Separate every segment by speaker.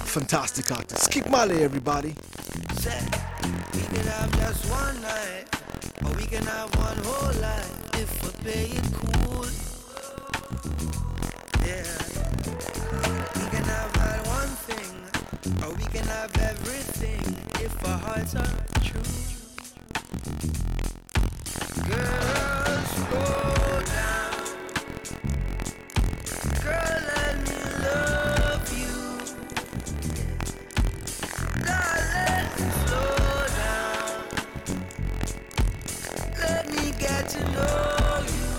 Speaker 1: fantastic artist. Kick Male, everybody.
Speaker 2: We can have just one night, or we can have one whole life if we play it cool. Yeah. We can have that one thing, or we can have everything if our hearts are true. Girl, slow down. Girl, let me love you. Darling, slow down. Let me get to know you.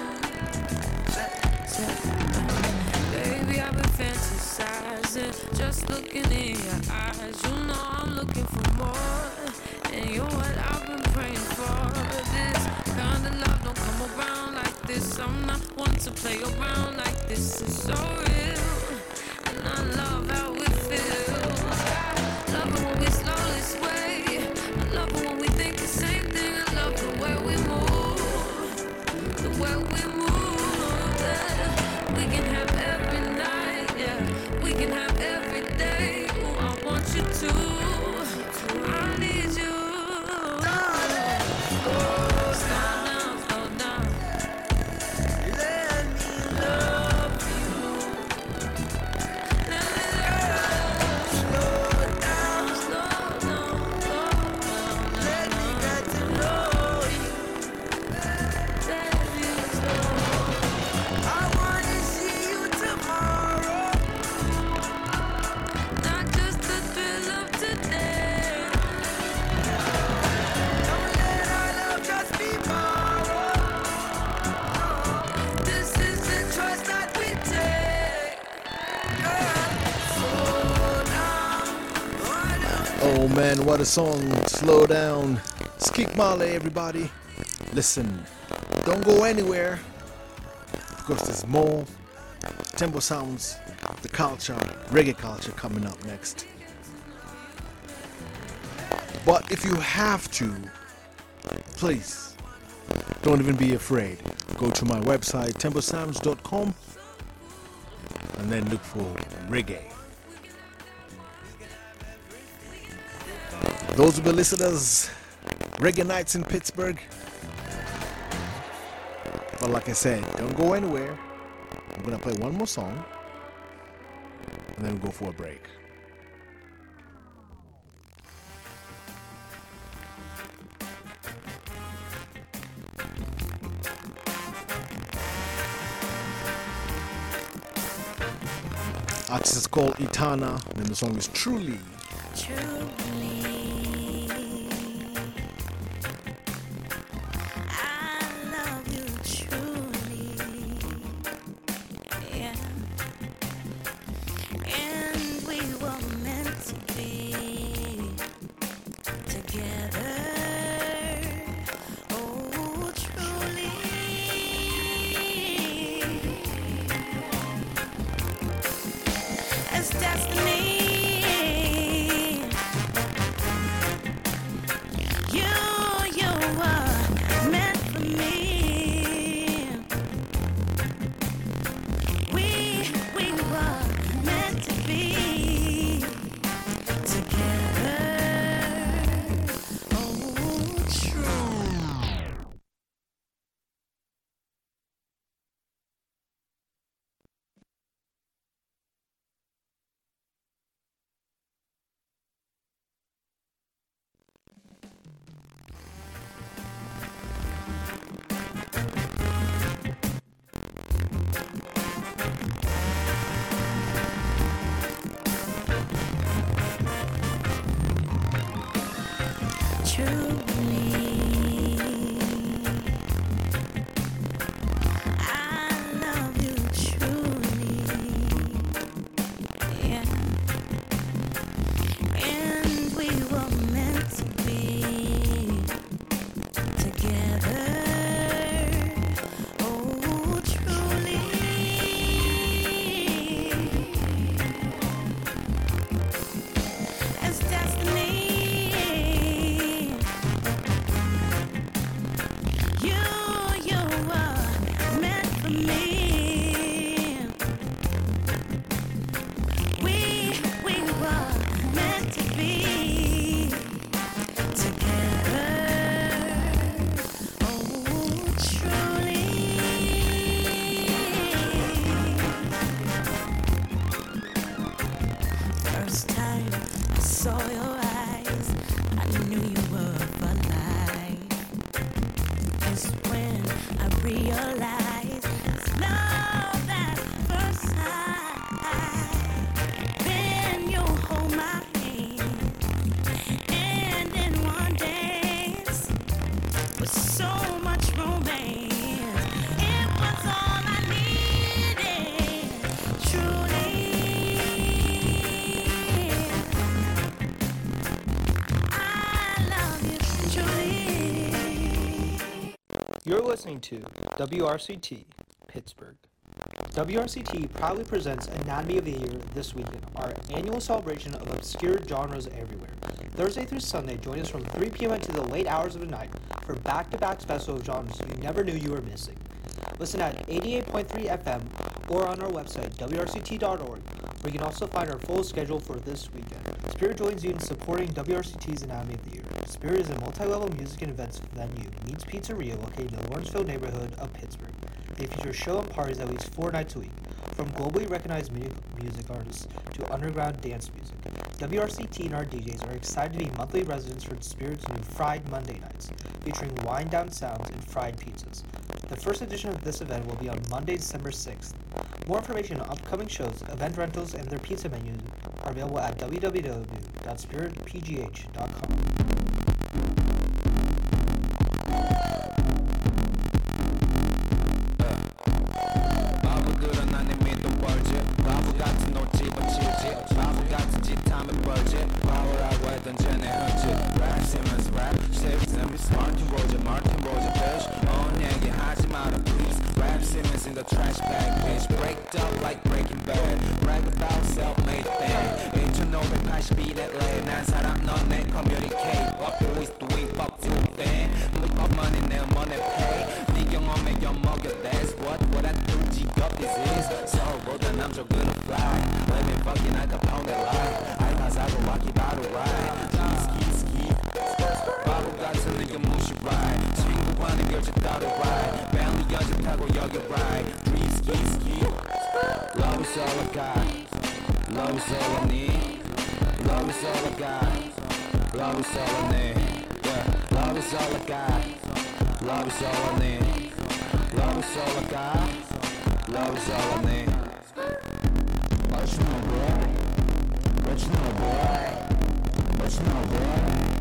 Speaker 3: Baby, I've been fantasizing, just looking in your eyes. You know I'm looking for more, and you're what I've been praying for. This kind of love don't come around like this. I'm not one to play around like this. It's so real, and I love how it feels. I love it when we slow this way. I love it when we think the same thing. I love the way we move, the way we move. Yeah. We can have every night, yeah. We can have every day. Ooh, I want you to. I need you. Slow down, slow down.
Speaker 2: Let me love you.
Speaker 3: Let me
Speaker 2: Slow down.
Speaker 3: slow down, slow
Speaker 2: Let me get to know you.
Speaker 3: baby, slow.
Speaker 2: I wanna see you tomorrow.
Speaker 3: Not just the thrill of today.
Speaker 2: Don't let our love just be borrowed.
Speaker 3: This is the choice that we take.
Speaker 2: Slow down.
Speaker 1: Oh man, what a song. Slow down. It's Kick Male, everybody. Listen, don't go anywhere because there's more tempo sounds, the culture, reggae culture coming up next. But if you have to, please don't even be afraid. Go to my website, temposounds.com, and then look for reggae. Those will be listeners, Reggae Nights in Pittsburgh. But like I said, don't go anywhere. I'm gonna play one more song, and then we'll go for a break. Artist is called Itana, and the song is Truly.
Speaker 3: Truly, I love you truly, yeah. And we were meant to be together. Oh, truly. It's destiny. You were meant for me. We were meant to be together. Oh, true. Truly, I love you truly, yeah. And we were meant to be together. Oh, truly. It's destiny. We were
Speaker 4: first time I saw your eyes, I knew you were for life. Just when I realized it's love at first sight, then you hold my hand, and in one dance, with so much romance, it was all I needed, truly.
Speaker 5: You're listening to WRCT Pittsburgh. WRCT proudly presents Anatomy of the Year this weekend, our annual celebration of obscure genres everywhere. Thursday through Sunday, join us from 3 p.m. into the late hours of the night for back-to-back special of genres you never knew you were missing. Listen at 88.3 FM or on our website, WRCT.org, where you can also find our full schedule for this weekend. Spirit joins you in supporting WRCT's Anatomy of the Year. Spirit is a multi-level music and events venue, Meats Pizzeria, located in the Lawrenceville neighborhood of Pittsburgh. They feature show and parties at least 4 nights a week, from globally recognized music artists to underground dance music. WRCT and our DJs are excited to be monthly residents for Spirit's new Fried Monday nights, featuring wind-down sounds and fried pizzas. The first edition of this event will be on Monday, December 6th. More information on upcoming shows, event rentals, and their pizza menus are available at www.spiritpgh.com.
Speaker 6: In the trash bag, bitch, breaked up like Breaking Bad. Brag about self-made thing. 1580에 lay 난 사람 넌 내 communicate. What boys doing fuck to thing. Look up money 내 money pay. 네 경험에 엿먹여 that's what I do. 직업 this is. 서울보다 남쪽으로 fly. Let me fucking I Capone lie. I 가사도 와기 바로 ride. ski. 바보 같은 nigga 무시 ride. 친구와는 결제 따로 ride. Family 연습하고 여기 ride. Dream ski. Love is all I got. Love is all I need. Love is all I got. Love is all I need. Yeah. Love is all I got. Love is all I need. Love is all I got. Love is all I need. What you know, boy? What you know, boy? What you know, boy?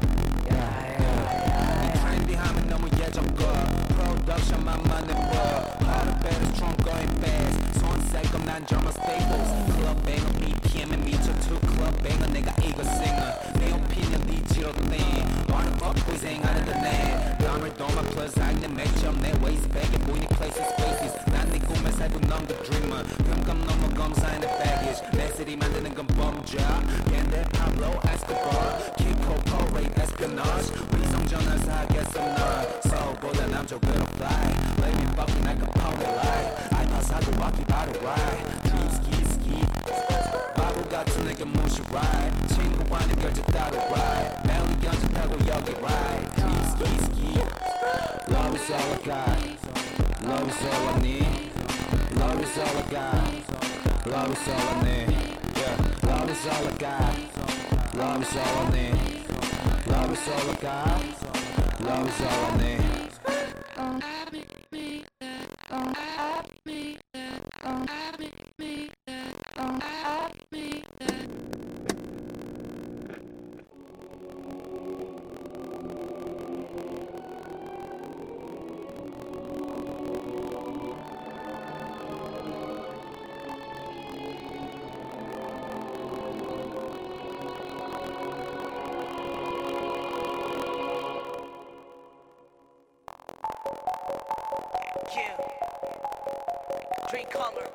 Speaker 6: 이 트렌디함은 너무 예전 거. Production만 많은 법. Harder, better, stronger and fast. 손색 없난 German staples. Club banger, BPM에 미쳐 to club banger. 내가 이거 singer. 내 opinion 네 지로 땡. Wanna fuck boys ain't out of the net. 땀을 도마 plus 아이는 맥점 내 waist bag에 보이니 places spaces. 난 네 꿈에 살고 넌 the dreamer. 금감 넘어 검사인 the baggage. 내 city 만드는 건 범죄. 겐데 Pablo Escobar. Kiko Parade espionage. 위성전화 사겠어 넌. 서울보다 남쪽으로 fly. Let me fucking like a pony lie. I 가사도 와기 바로 ride. Dream ski. 바보 같은 내게 무시 ride. 친구와는 결제 따로 ride. 매일 연습하고 여기 ride. Dream ski. Love is all I got. Love is all I need. Love is all I got. Love is all I need. Yeah. Love is all I got. Love is all I need. Love is all I got. Love is all I need.
Speaker 7: Yeah. Drink color.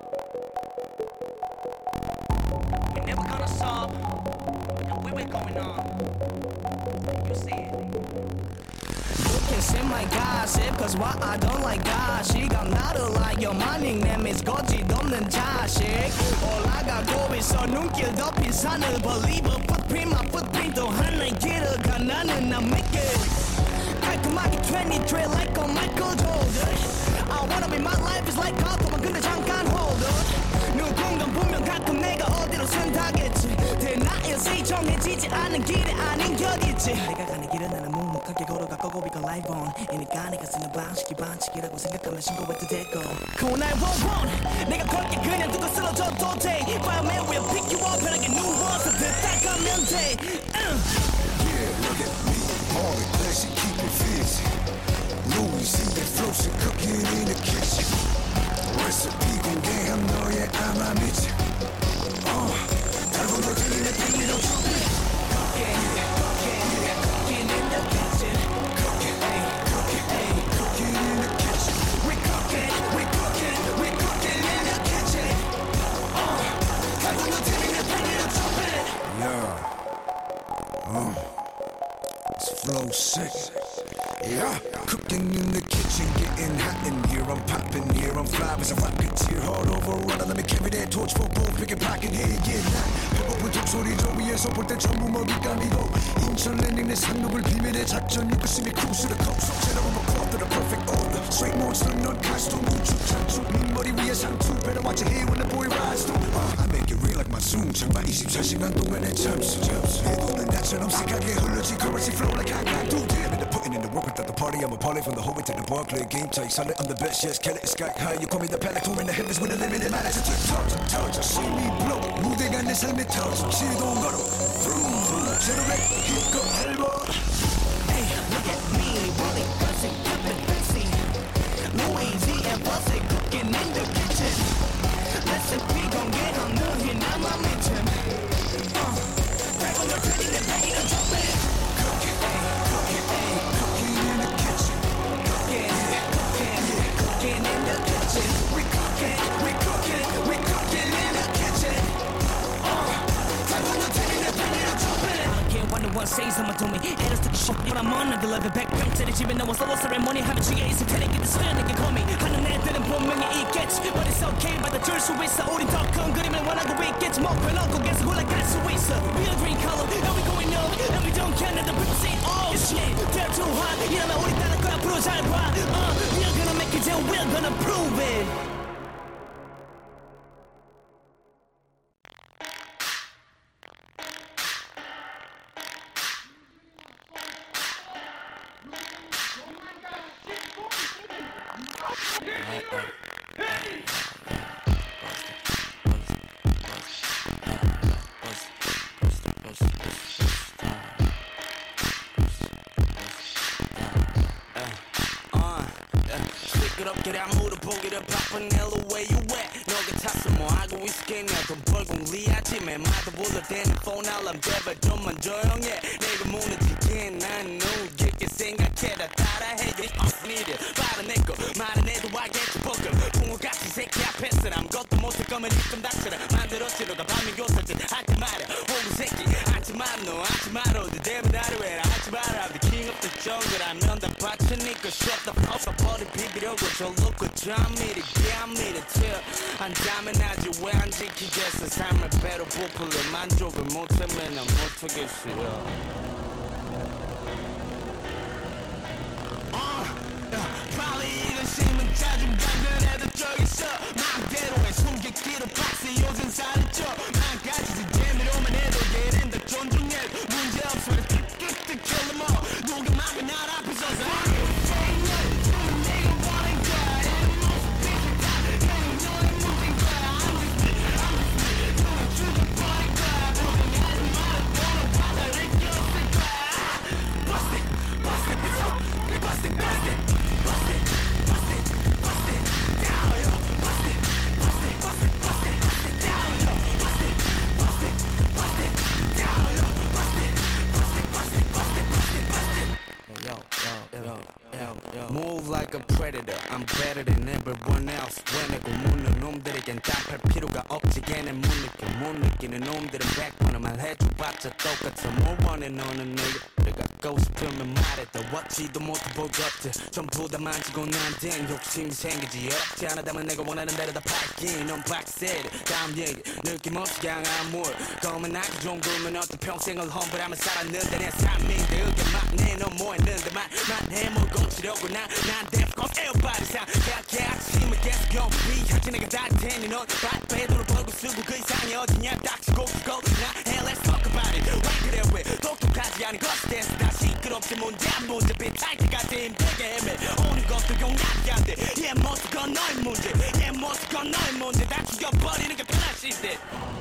Speaker 7: We're never gonna solve what we're going on. You see it.
Speaker 4: You can send my gossip, cause what I don't like gossip. I'm not a liar, my nickname is 거짓 없는 자식. 올라가고 있어 눈길 덮인 산을 believer. footprint, my footprint 또 하나의 길을 가 나는 I make it. 깔끔하게 trendy, drill like a Michael Jordan. I wanna be my life is like autumn, 근데 잠깐 hold on. 누군가 분명 가끔 내가 어디로 선택했지. 하얀색 정해지지 않는 길에 아닌 게 어딨지 내가 가는 길은 나는 묵묵하게 걸어가 거고 이거 live on 이니까 내가 쓰는 방식이 반칙이라고 생각하면 신고해도 되고 Call 911 내가 걸게 그냥 두고 쓰러져도 돼 Fireman will pick you up 편하게 누워서 듣다 가면 돼
Speaker 8: Yeah, look at me, all the classy, keep it busy. Louis C. flows and cooking in the kitchen. Recipe 공개함 너의 아마 미치. 달고 너 들리는 땡기는 준비. Cooking in the kitchen. Cooking in the kitchen. We cooking in the kitchen. 달고 너 들리는 땡기는 준비. Yeah. It's flow sick. Yeah, cooking in the kitchen, getting hot in here. I'm popping here, I'm fly as a rocketeer. Hard over, running, let me carry that torch for both. Picking pocket here, yeah, nah. 배고픈 독소리 저 위에서 볼 때 전부 먹잇감이고 인천 랜딩 내 상륙을 비밀의 작전 이끄심이 크루스를 컵속 제대로 먹고 to the perfect order. Straight monster, 넌 카스톰 우측 좌측 민머리 위에 상투. Better watch it here when the boy rides through. I make it real like my zoom. 정말 24시간 동안의 잠수. 내 돈은 나처럼 시각에 흐르지 currency flow like I got do. Damn it, putting in the work without the party. I'm a party from the whole way to the bar. Play a game tight, solid. I'm the best. Yes, kill it, sky high. You call me the Pelican in the heavens with a limited mind. It's a touch. See me blow. 무대가 내 삶의 touch. 시동 걸어. Vroom. Generate. Hit go elbow.
Speaker 4: Hey, look at me, really cussing, keeping busy. Louis Z and Bussy cooking in the kitchen. Recipe gon' get on 너희 나만 미친. 달고 널 들리는 땡기는 준비. Cooking in the kitchen. Cooking in the kitchen. We cooking in the kitchen. 달고 널 들리는 땡기는 준비. I can't wonder what says I'ma do me. Haters took a shot when I'm on. I deliver back to the 집에 나와 solo ceremony 하면 취해 있을 테니 get the stand and call me. 하는 애들은 분명히 있겠지. But it's okay 받아줄 수 있어. 우린 더 큰 그림을 원하고 있겠지. 목표는 거기서 올라갈 수 있어. We are green color and we going up and we don't care. Now the people say oh shit they're too hot. 이러면 우리 따를 거야 앞으로 잘 봐. We're gonna make it and we're gonna prove it.
Speaker 6: 시끄럽게 안 물어보기를 바쁜 Hello where you at 너가 탔어 뭐 하고 있었겠냐 돈 벌고 우리 아침에 마도 불러 대는 폰 알람 제발 좀만 조용해 내가 무너지긴 난 누구겠게 생각해 다 따라해 You need it 말은 내거 말은 해도 알겠지 포ker 붕어같이 새끼 앞에서 아무것도 못할 거면 입금 닥쳐라 만들었지 너가 밤이 요새지 하지 마라 호구 새끼 하지 마라 너 하지 마라 어디 대면 하루에라 하지 마라 I'm the king of the jungle 하면 다 받쳐니까 shut the fuck up 버리 비비려고 저 놓고 잠이리 비암이리 튀어 한다면 하지 왜 안 지키겠어 삶을 배로 부풀려 만족을 못하면 난 못하겠어 빨리 이런 심은 짜증 받는 애들 저기 있어 마음대로 해 숨기기로 박스 요즘 살을 쪄 망가지지 재미로만 해도 얘는 다 존중해 문제없어 틱틱틱 kill them all 누가 막을 날 앞에 서서 Move like a predator, I'm better than everyone else 왜내고 묻는 놈들에겐 답할 필요가 없지 걔는 못 느끼는 놈들은 100번은 말해줘봤자 똑같아 뭘 원해 너는 내가 가고 싶으면 말해 더 wat지도 못해 보겠지 전부 다 만지고 난땐 욕심이 생기지 어렵지 않아다면 내가 원하는 대로 다 팔긴 넌 박세리 다음 얘기 느낌 없이 강한 물 거만하게 정도면 어떤 평생을 험불하며 살았는데 내 삶인데 그게 맞네 넌 뭐 했는데 만해 뭘 고치려고 난 대포 everybody sound 약해 아침을 계속 경비 하지 내가 다 테니 넌 배도를 벌고 쓰고 그 이상이 어디냐 닥치고 나 hey let's talk
Speaker 4: 없이 문제 비탈기 같은 힘들게 헤매 오는 것도 용납이 안돼 얘 모습 건 너의 문제 얘 모습 건 너의 문제 다 죽여버리는 게 편하실 때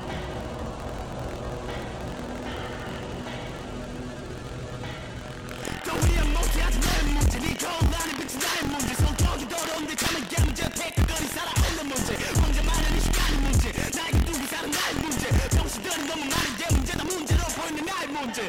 Speaker 4: 또 위에 못해 아주 너의 문제 네 거울 안에 비친 나의 문제 성격이 더러운데 잠을 깨문제 패크거리 살아오는 문제 문제 많은 이 시간이 문제 나에게 두고 사는 나의 문제 정신들은 너무 많은 게 문제다 문제로 보이는 나의 문제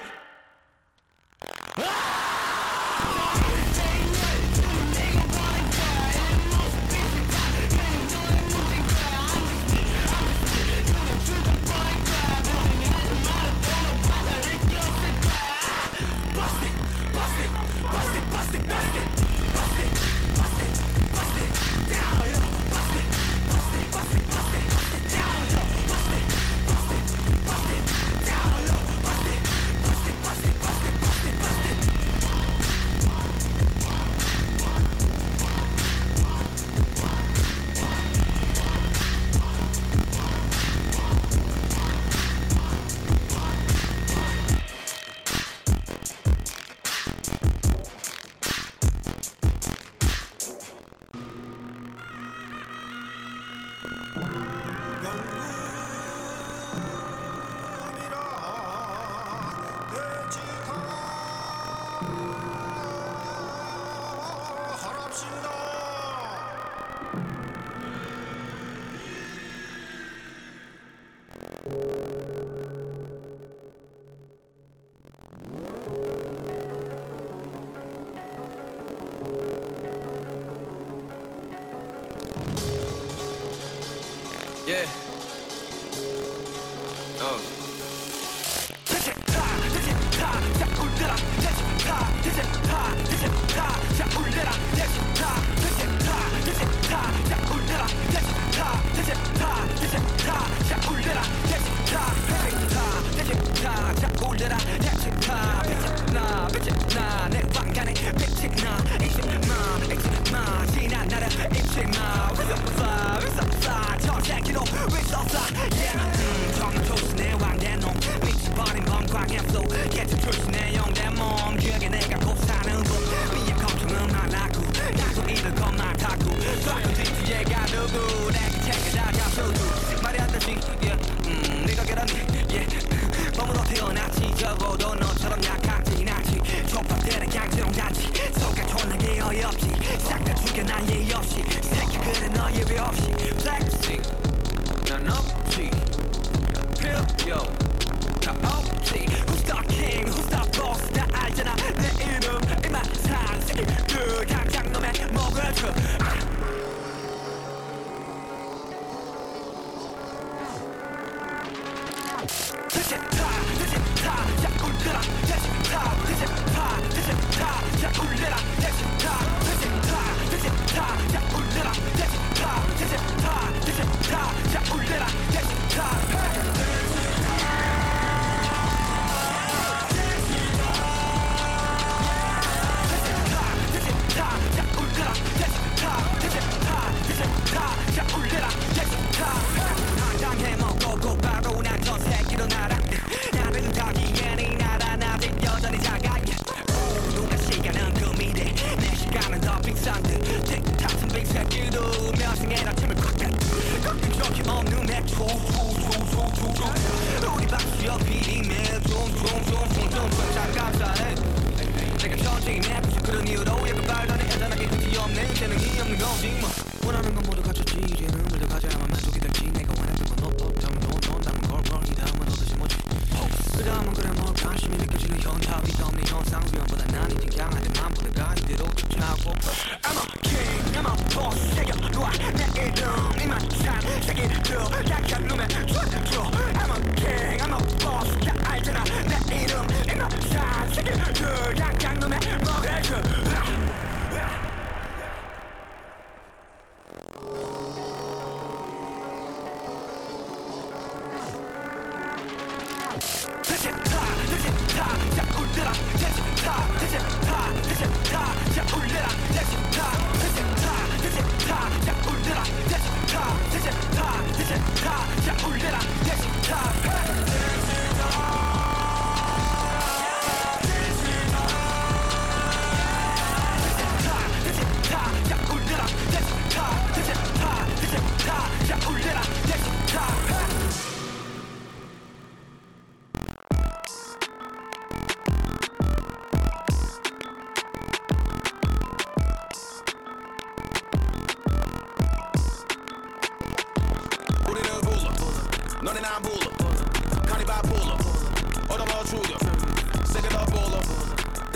Speaker 9: Yeah.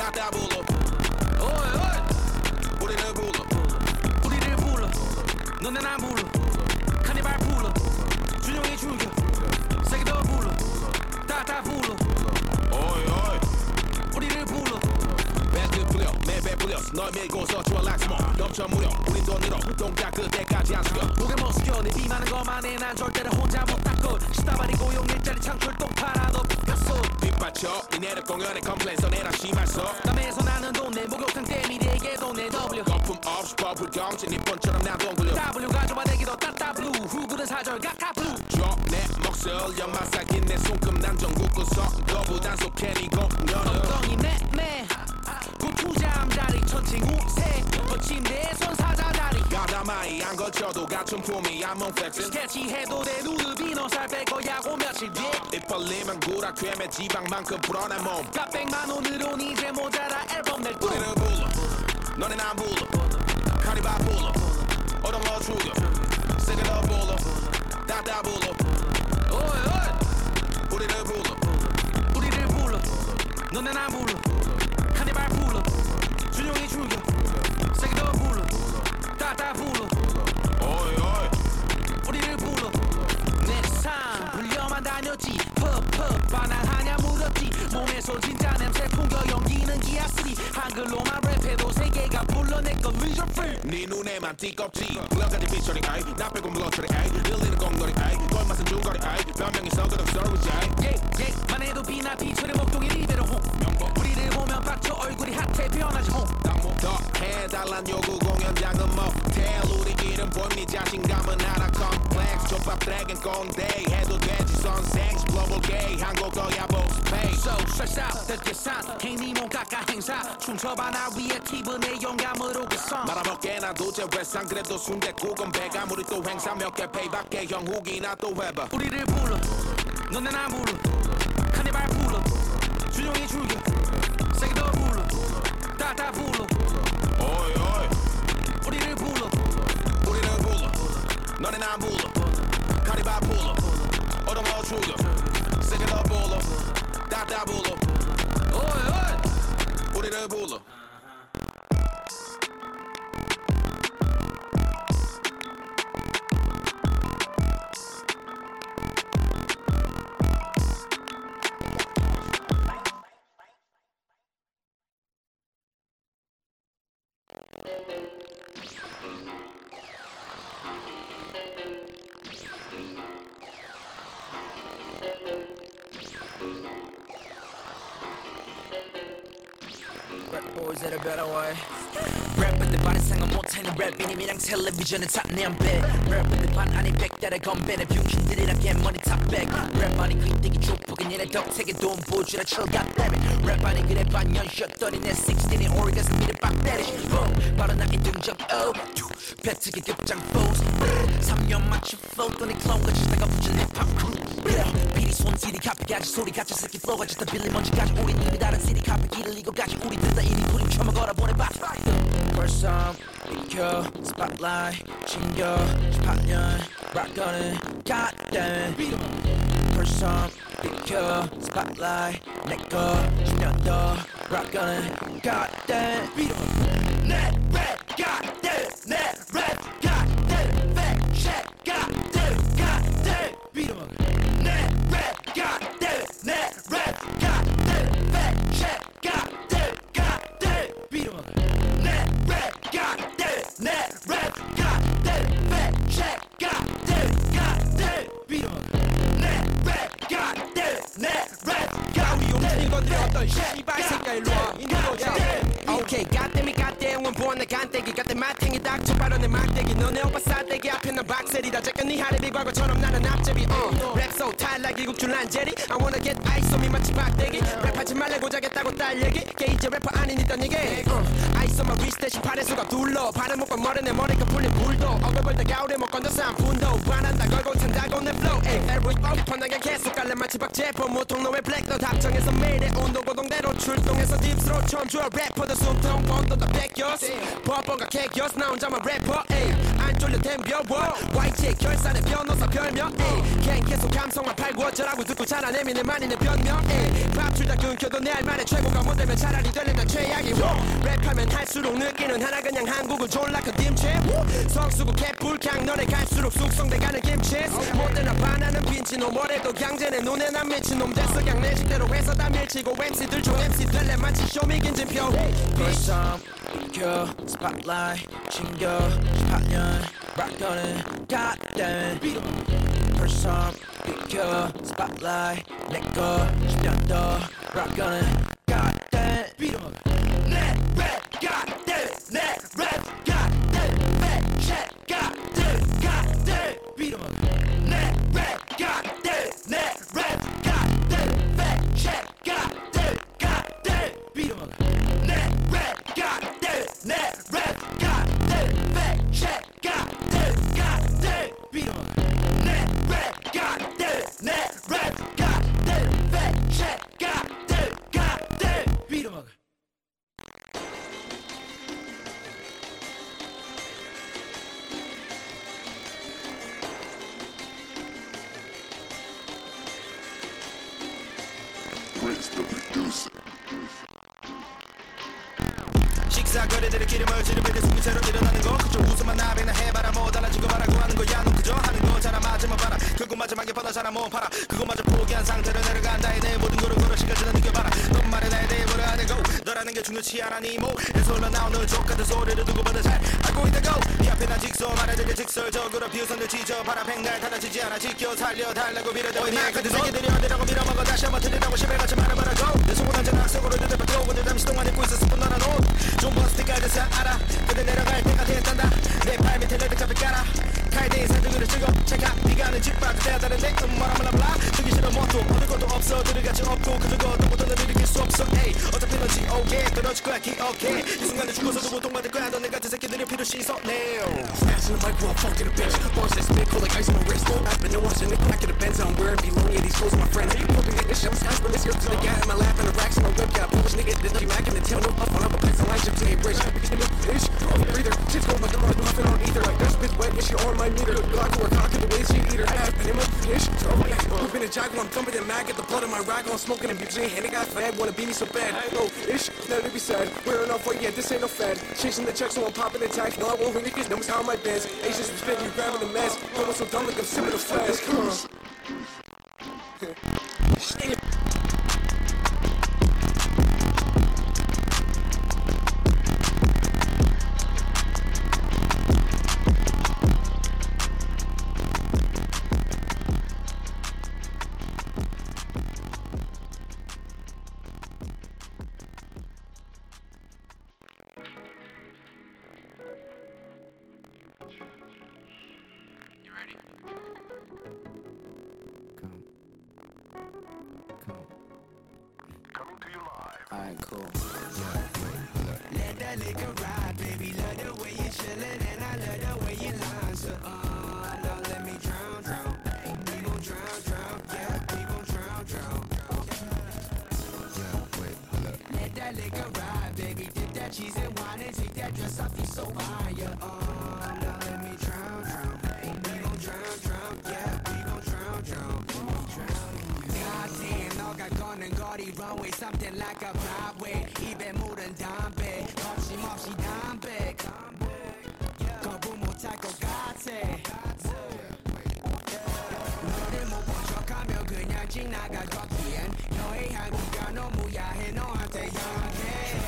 Speaker 6: 따따 불러 어이 어이 우리를 불러 우리를 불러 너네 난 불러 카니발 불러 준영이 죽여 세게 더 불러 따따 불러 어이 어이 우리를 불러 배트 풀려 매배 풀려 널 밀고서 좋아 락스모 넘쳐 무려 우린 돈으로 동작 그때까지 안 숙여 목에 못 숙여 네 비많은 것만에 난 절대로 혼자 못 닦고 시다발이 고용 일자리 창출 또 팔아도 폈어 빗받쳐 니네들 공연에 컴플레인 써내라 심할서 남에서 나는 돈 내 목욕탕 때 미래에게도 내 W 거품 없이 버블 경치 니폰처럼 난 돈 굴려 W 가져와 내기도 따따 블루 후구는 사절 가카 블루 줘내 몫을 연마 쌓인 내 손금 난정 굳고서 거부단 속해 니 공연을 엉덩이 내매 구투잠 자리 천칭우세 거침대에 손사자 자리 가다마이 안 거쳐도 갖춘 품이 안몸 팩트 스케치해도 내 눈을 비너 살 뺄 거야 고 며칠 뒤에 입 벌리면 구락괴매 지방만큼 불어난 몸 400만 원으론 이제 모자라 앨범 낼 뿐 우리를 불러 너네 난 불러 카니발 불러 얻어먹어 죽여 세게 더 불러 따따 불러 어이 어이 우리를 불러 우리를 불러 너네 난 불러 카니발 불러 준영이 죽여 세게 더 불러 따따 불러 어이 어이 우리를 불러 내 상 불려만 다녔지 펍펍 반항하냐 물었지 몸에서 진짜 냄새 풍겨 연기는 기아쓰리 한글로만 랩해도 세계가 불러내건 리저 프리 네 눈에만 띠껍지 물러가지 피처리 아이 나 빼고 물러처리 아이 들리는 공놀이 아이 꼴맛은 중거리 아이 변명이 썩어도 서비스 아이 예만 해도 비나 피처리 목동이 리베로 홍 우리를 보면 빡쳐 얼굴이 핫해 변하지 홍 더 해달란 요구 공연장은 모텔 우리끼린 보이니 자신감은 하나 컴플렉스 족밥 드래곤 꼰대 해도 되지 선생 글로벌 게이 한국어야 보스페이 So stressed out the 계산 행니 몸 깎아 행사 춤춰봐 나 위에 팁은 내 영감으로 개선 말아먹게 나도 제 외상 그래도 순댓국은 배가 우리 또 행사 몇 개 페이밖에 형욱이나 또 해봐 우리를 불러 너네 난 불러 카니발 불러 준영이 죽여 세게 더 불러 따따 불러 어이 어이 우리를 불러 우리를 불러 너네 난 불러 카니발 불러 얻어먹어 죽여 세게 더 불러 따따 불러 어이 어이 우리를 불러
Speaker 9: Boys that are better way. 랩인데 반은 상관 못하는 랩이님이랑 텔레비전은 탑내 안 빼. 랩인데 반 안에 백달에 건배는 뷰킹들이랑 갯머리 탑백. 랩 아니 귀때기 족보긴 얘네 덕택에 돈 보여주라 철갑다며. 랩 아니 그래 반년 쉬었더니 내 16의 오리가슴 미래 빡 때리시. 바로 나의 등장 배트기 급장 포즈 3년 맞춰 flow 또는 클론같이 다가 붙인 힙합 크루 비리 손질이 카피까지 소리 같이 새끼 flow 같이 다 빌리 먼지까지 우린 이미 다른 시리 카피 길을 이거까지 우리 듣다 이니 뿌림 처먹어라 보내봐 First time 비켜 spotlight 챙겨 18년 락거는 goddamn First time 비켜 spotlight 내꺼 10년 더 락거는 goddamn 내 랩 goddamn 내 랩 goddamn fact check goddamn goddamn beat 'em up 내 랩 goddamn 내 랩 goddamn fact check goddamn goddamn beat 'em up 내 랩 goddamn 내 랩 goddamn fact check goddamn goddamn beat 'em up 내 랩 goddamn 내 랩
Speaker 10: 우리 용신이 건드려 어떤 씨발 새끼야 일로와 있는 거야 오케이 갓댐이 갓댐은 보안 내 간대기 갓댐 마탱이 닥쳐 바로 내 막대기 너네 오빠 싸대기 앞에 난 박셀이다 잠깐 네 하리비 과거처럼 나는 앞제비 랩소 탈락 일국줄 란제리 I wanna get ice on me 마치 박대기 랩하지 말라고 자겠다고 딸 얘기 게이지 래퍼 아닌 있던 얘기 ice on my wrist 대신 팔에 수가 둘러 발을 못봐 머리 내 머리가 풀린 불도 어글벌다 가오래 못 건져서 한 푼도 반한다 걸고 찬다고 내 flow every 뻔히 편하게 계속 갈래 마치 박재범 무통 너의 블랙 너 답정해서 매일의 온도 고동대로 출동해서 딥스로 처음 주어 래퍼들 숨통 번도 다 뺏겼어 버번가 개겼어 나 혼자만 래퍼 안 쫄려 댐벼워 YG 결산의 변호사 별명 갱 계속 감성만 팔고 어쩌라고 듣고 자라내미는 많이 내 변명 둘 다 끊겨도 내 할 말에 최고가 못 되면 차라리 될래 난 최악이 랩하면 할수록 느끼는 하나 그냥 한국은 졸라 큰 김치 성수고 개뿔캉 너네 갈수록 숙성돼가는 김치 못되나 반하는 빈치놈 뭐래도 강제내 눈에 난 미친놈 됐어 그냥 내 식대로 해서 다 밀치고 MC들 중 MC 될래 마치 쇼미 김진표
Speaker 9: First time 비켜 spotlight 챙겨 18년 락거는 goddamn First time 비켜 spotlight 내꺼 10년 더 락거는 goddamn 내 랩 goddamn 내 랩 goddamn fat shit goddamn goddamn 내 랩 goddamn 내 랩 goddamn fat shit goddamn goddamn beat 'em up 내 랩 goddamn 내 랩 goddamn fat shit goddamn goddamn beat 'em up 내 랩 goddamn 내 랩 goddamn fat shit goddamn goddamn beat 'em up
Speaker 6: 식사거리들의 기름을 지르면 숨기채로 일어나는 거 그저 웃음만 나비나 해봐라 뭐 달라지고 말하고 하는 거야 넌 그저 하는 거 잘 안 맞으면 봐라 결국 마지막에 뻗어 잘 안 못 팔아 그것마저 포기한 상태로 내려간다 내 모든 거를 걸어 시간을 느껴봐라 넌 말해 나에 대해 뭐라 하는 거 너라는 게 중요치 않아 니 모에서 흘러나오는 족같은 소리를 두고보다 잘 알고 있다고 네 앞에 난 직소 말해줄게 직설적으로 비웃선을 지져봐라 백날 달라지지 않아 지켜 살려달라고 빌어대고 네 같은 새끼들이 어디라고 밀어먹어 다시 한번 들리라고 심해같이 말해봐라고 내 속은 언제나 악성으로 들려받고 근데 잠시 동안 입고 있었을 뿐 너란 옷좀 버스틱할 듯 알아 근데 내려갈 때가 됐단다 내 발 밑에 레드 카펫 깔아 칼대인 사등으로 찍어 체크 네가 하는 집밖에 돼야 다른데 말아말라블라 주기 싫어 뭐또 얻을 것도 없어 들을가치 없고 그저 것도 넌 일으킬 수 없어 에이 어차피 넌 지옥에 떨어질 거야 기억해 이 순간에 죽어서도 고통받을 거야 너네 같은 새끼들이 필요 씻어내요
Speaker 8: Snatching the mic while I'm fucking a bitch. Boss that spit cold like ice on my wrist. I've been watching the back of the Benz. I'm wearing belong. Yeah, these clothes are my friend. You fucking get this shit. I'm snatched from this here to the gat in my lap and the racks in my whip. Got bullish nigga. This Mac in the tail. No puff on up a place. I'm like Gypsy ain't rich. Bitch, I'm a breather. Shit's going my dog. Puffing on ether. Like this bitch wet. Yeah, she on my meter. Glock to her cock in the way she eat her. And him a bitch. I've been a jackal. I'm thumping and mad. Get the blood in my rag. I'm smoking and bitching. And they got flag. Wanna beat me so bad. No, ish. Never to be sad. Wearing off weight. Yeah, this ain't no fad. Chasing the check so I'm popping the tag. No, I won't really get numbers. How my bands. Asians spit, you grabbing the mask. Going so dumb like I'm sipping a flask.
Speaker 11: Alright, cool.
Speaker 4: Let that liquor ride, baby. Love the way you chillin' and I love the way you line. So, don't let me drown, drown. We gon' drown, drown. Yeah, we gon' drown, drown. Let that liquor ride, baby. Dip that cheese and wine and take that dress off you so fine. Yeah, don't let me drown, drown. We gon' drown, drown. Yeah, we gon' drown, drown. Goddamn, 너가 걷는 거리 runway something like a Broadway. 입에 물은 담배, 거침없이 담배. 거부 못할 것 같아. 너를 못 본 척하면 그냥 지나가 걷기엔 너의 한국가 너무 야해 너한테 영해.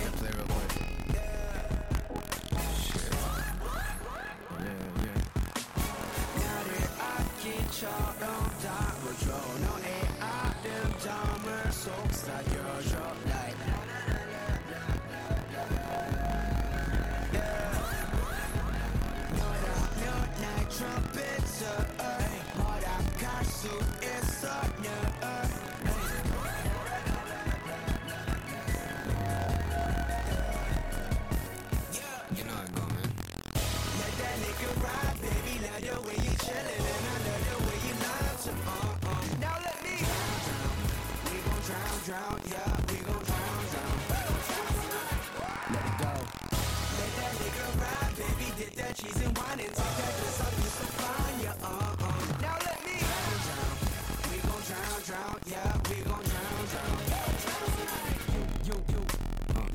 Speaker 4: 나를 악기처럼 다뤄줘 너의 아름다움을 속삭여줘 like 너라면 날 트럼펫을 허락할 수 있어
Speaker 11: You know how it go, man.
Speaker 4: Let that nigga ride, baby. Love the way you chillin' and I love the way you lie to Now let me we gon' drown, drown, yeah, we gon' drown, drown. Let it go. Let that nigga ride, baby. Dip that cheese and wine and take that dress off you so fine, yeah, Now let me drown, drown. We gon' drown, drown, yeah, we gon' drown, drown.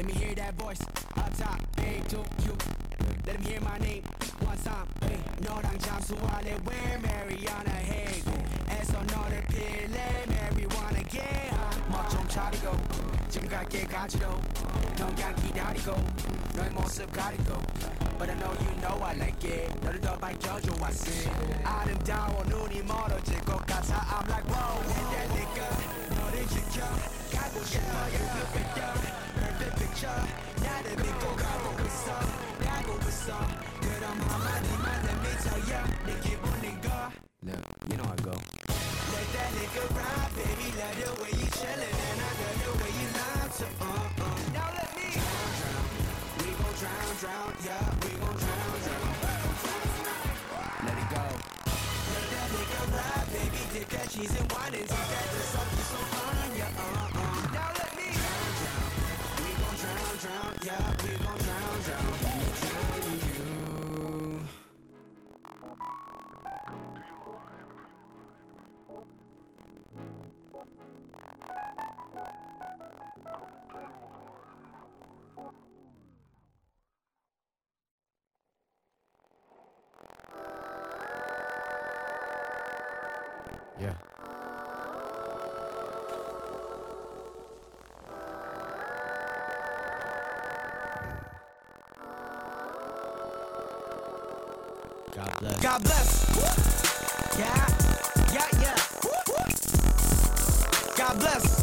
Speaker 4: Let me hear that voice up top. Hey, to you. Let him hear my name one time. Hey, 너랑 잠수할래 where Mariana Hay. 애써 너를 필래 marijuana yeah. 멋좀 차리고 지금 갈게 가지로 넌 그냥 기다리고 너의 모습 가리고. But I know I like it. 너를 더 밝혀줘 왔어. 아름다워 눈이 멀어질 것 같아. I'm like whoa. That nigga 너를 지켜 가고 싶어. You're perfect picture. 나를 믿고 가고 있어. 가고 있어. 그럼 한마디만 let me tell ya. 내 기분인 거.
Speaker 11: Look, you know I go.
Speaker 4: Let that nigga ride, baby. Love the way you chillin' and I love the way you lie to Now let me drown. We gon' drown, yeah. We gon' drown.
Speaker 11: Let it go.
Speaker 4: Let that nigga ride, baby. Dip that cheese and wine and take that to something so fun, yeah. Now let me drown. We gon' drown, yeah. We gon' drown.
Speaker 11: Yeah. God bless.
Speaker 4: God bless. Yeah. God bless.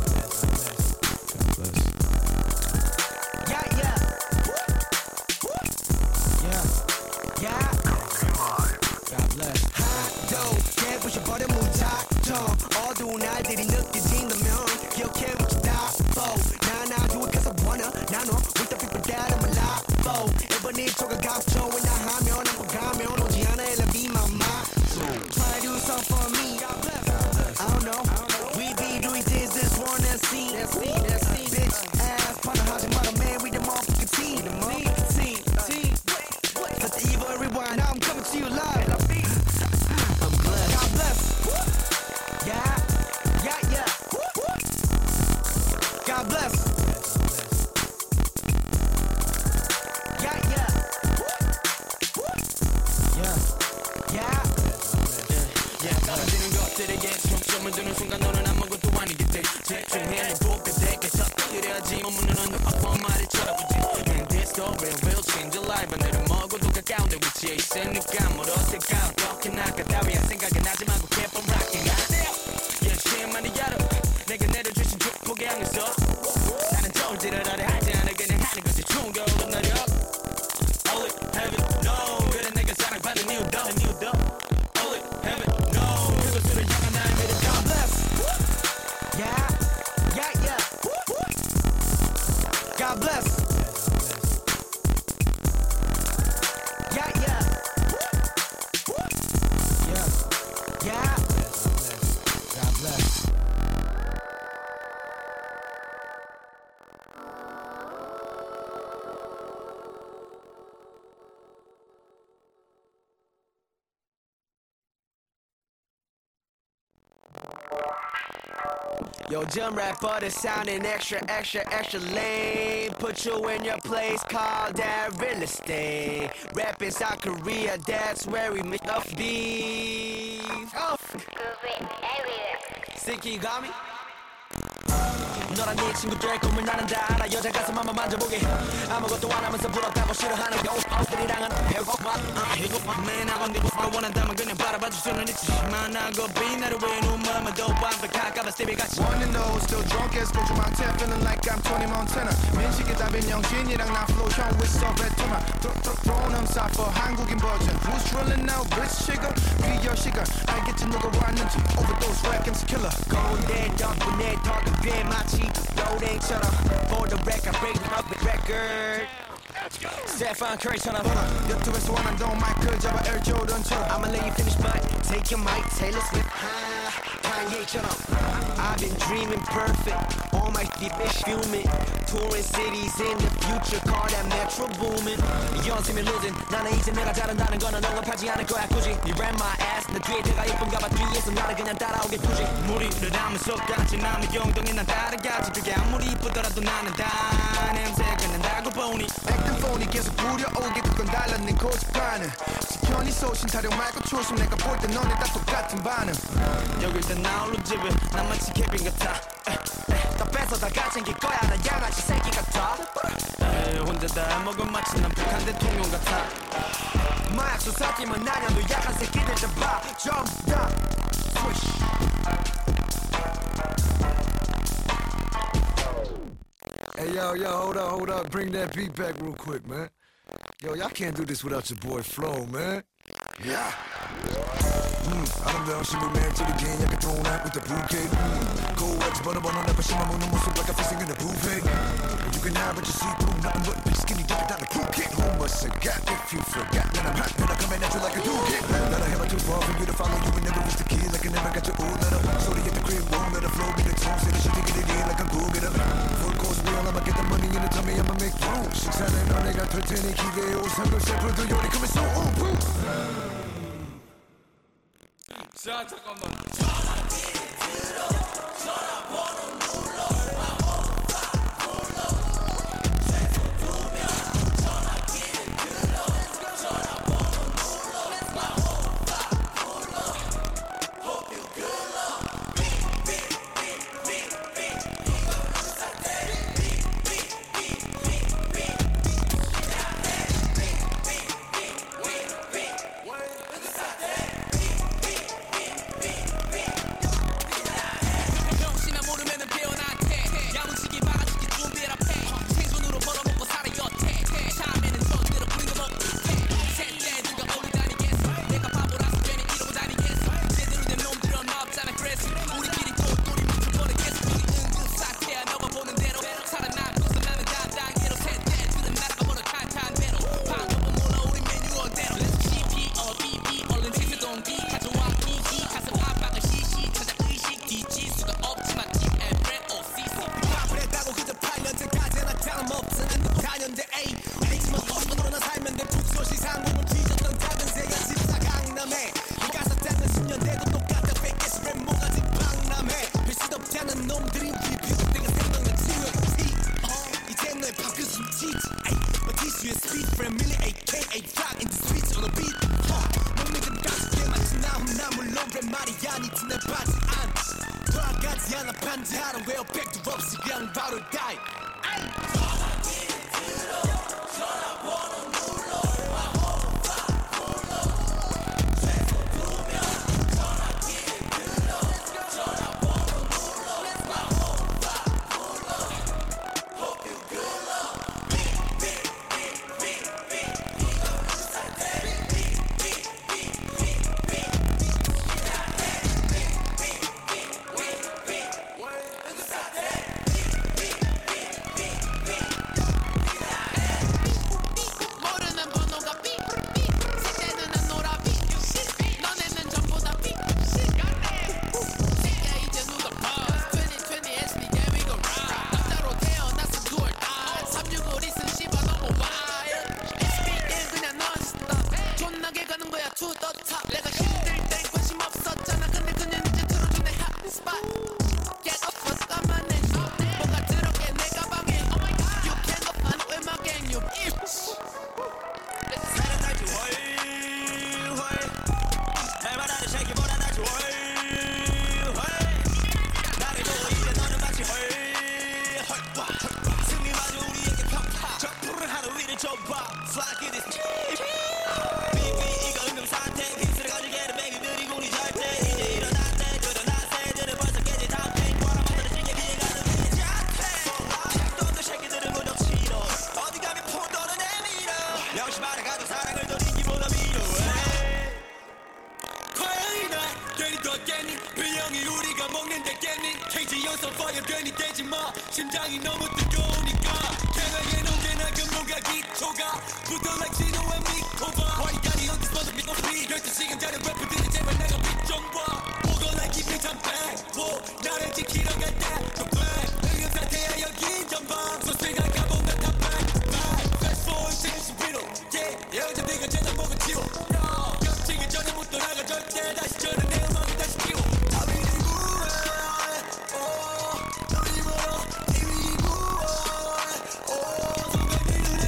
Speaker 4: 버려 무작정 어두운 날들이 느껴진다면 기억해 what you die for Nah, do it cause I wanna Nah, no, with the people that I'm alive for 이번에 조각 감춰 왜 나 하면 한번 가면 오지 않아 it'll be my mind Try to do something for me I don't know We be doing things this one and see Bitch ass partner하지 마라 man with the motherfucking team Let the evil rewind Now I'm coming to you live God bless. 떨어지는 것들에게 초점을 두는 순간 너는 아무것도 아니겠지 집중해 보게 되겠어 그래야지 몸은 너는 아픈 말을 쳐다보지 And this story will change your life 오늘은 먹어도 가까운 데 위치해 있으니까 멀었을까 어떻게 나가 따위야 생각은 하지 말고 keep on rocking 열심히 열어 내가 내려주신 축복의 향해서 나는 저울질을 하려 하지 않아 그냥 하는 것이 충격으로 내려 Only heaven knows 그래 내가 사랑받은 이유도 Only heaven knows 그것으로 향한 나의 미래 God bless Yeah God bless 요즘 래퍼들 sounding extra lame Put you in your place, call that real estate Rap in South Korea, that's where we make up beef Sticky got me? 너랑 네 친구들 꿈을 나는 다 알아 여자 가슴 한번 만져보게 아무것도 안 하면서 부럽다고 싫어하는 옷들이랑은 Man I don't give a fuck 원한다면 그냥 바라봐줄 수는 있지 만나고 빛나를 왜 눈물만 더 완벽할까봐 스티비 같이
Speaker 12: Wanna know still drunk as Coach Montana feeling like I'm Tony Montana 민식이 답인 영진이랑 나 flow 형 with so 베토나 thrown them side for 한국인 버전 Who's drilling now rich chica 비어 시간 알겠지 누가 왔는지 overdose Rackham's killer
Speaker 4: 고운데 덕분에 더 급해 마치 로딩처럼 For the record break up the record Stephen Curry처럼
Speaker 12: 유튜브에서 원한동 마이클 잡아 Air Jordan처럼
Speaker 4: I'ma let you finish but take your mic Taylor Swift Kanye처럼 I've been dreaming perfect All my deep is fuming Touring cities in the future Call that metro booming 연습이 losing 나는 이제 내가 잘한다는 거는 언급하지 않을 거야 굳이 You ran my ass 내 뒤에 내가 예쁜가 봐 뒤에서 나를 그냥 따라오게 두지 무리를 하면 속같이 남의 영동이 난 따라가지 그게 아무리 이쁘더라도 나는 다 냄새가 나
Speaker 10: phony
Speaker 12: 액ting phony 계속 부려오게 그건 달랐는 고집반응 지켜니 소신 타령 말고 초심 내가 볼 때 너네 다 똑같은 반응
Speaker 10: 여길 땐 나 홀로 집에 나만치 케빈 같아 다 뺏어다가 챙길 거야 나 양아치 새끼 같아 혼자 다 먹은 마치 난 북한 대통령 같아 마약수 섞이면 나년도 약한 새끼들 잡아 전부 다 Swish
Speaker 8: Hey, yo, hold up. Bring that beat back real quick, man. Yo, y'all can't do this without your boy Flo, man. Yeah. 아름다운 신부맨 찌르긴 약간 thrown out with the bouquet. Go X, 번호번호 내 발심만 먹는 모습 like I'm facing in the buffet. You can have it, you see through nothing but big skinny dick down the Phuket. Who must have got if you forgot that I'm hot, then I come at you like a dookie. That I have too far for you to follow you and never reach the key like I never got your old letter. Sorry at the crib, won't let the flow be the tone. Say that she taking it in like a go-getter. Full course meal, I'ma get the money in the tummy, I'ma make room. 식사는 너네가 될 테니 기대해 올 삼겹 셰프도 요리 coming so
Speaker 10: 자 잠깐만
Speaker 9: 전화기 들어 전화번호 눌러 최소 2명 전화기를 들어 전화번호 눌러 Hope you good luck 빅 이거는 상태 빅 병신아 모르면은 배워나태 야무지게 막아주기 준비해라 패 생존으로 벌어먹고 살아 여태 처음에는 저들어 부린 거 먹고 셋째 누가 어디 다니겠어 내가 바보라서 괜히 이러고 다니겠어 제대로 된 놈들은 없잖아 그래서 우리끼리 똘똘이 뭉쳐버리겠어 우리 응급사태야 너가 보는 대로 살아남고서 나는 단단계로 셋째 둘은 날아가 버려 탄탄대로 방법은 몰라 우리 매뉴얼대로 CPO BP 얼른 체수 동기 가져와 기기 가슴 압박을 시시 찾아 의식 뒤지수가 없지만 TMROCC
Speaker 10: 그랬다고 그저 8년째까지 나 다름없는 4년째 A H만 헛손으로 나 살면 돼 북소시 상공을 뒤졌던 작은 새가 집사 강남에 네가 샀다는 10년 돼도 똑같아 뺏기스 랩 모가지 박람회 필수도 않은 놈들이 우리 비속대가 생각나지 이제 너의 방금 숨지지 뭐 티슈의 스피드 프렌 밀리 AKA rock in the streets on a beat 못 믿음 가슴에 마치 나 물론 랩 말이 아니지 내 바지 안 돌아가지 않아 반지하러 외워 백도 없이 그냥 바로 die
Speaker 9: 전화기를 들어 전화번호 눌러 최소 2명 전화기를 들어 전화번호 눌러 Hope you good luck 빅 이거는 상태 모르는 번호가 삐 세대는 안 놀아 삐 너네는 전부 다 삐 새끼야 이제 누가 봐 2020 SP there we go round 남자로 태어나서 do or die 365 있은 씨발 너무 wild SP1 그냥 non-stop 존나게 가는 거야 to the top 내가 힘들 땐 관심 없었잖아 근데 그냥 이제 들어주네 hot spot get up first 까만해 뭐가 들었게 내 가방에 You can't go fun with my gang you bitch
Speaker 10: 살아나지 훨훨 날마다 새끼보다 나지 훨훨 나를 보고 이제 너는 마치 훨훨 승리마저 우리에게 평타 적부를 하루 위를 좁아 Fuck it is 삐삐 이거 응급사태 휩쓸어 가지게는 맥이 느리고 우리 절대 이제 일어났대 일어났대 들을 벌써 깨지 다페 뭐라 만들어지게 비행하는 위에 자태 너들 새끼들은 무적 싫어 어디 가면 폰도는 내밀어 명심 알아가도 사랑을 돌리기보다 미워해 과연 나 괜히 떴겠니 billiong이 우리가 먹는데 깼니 케이지 연속 fire 괜히 떼지 마 심장이 너무 뜨거우니까 개나게 넘게나 근무가 기초가 붙어 like 진호와 미코바 와이간이 어디 서도 믿고 speed 12시간 자는 래퍼들이 제발 내가 빛좀봐 보고 like keep it back 나를 지키러 갈때 또 back 응급사태야 여긴 전방 소스가 가본다 다 back fast forward 71호 yeah 여자 네가 제작 보고 치워 겹치기 전에 못 돌아가 절대 다시 저는 내 음악을 다시 키워 아미리 구해 우리 보러 이미 구해 순간들은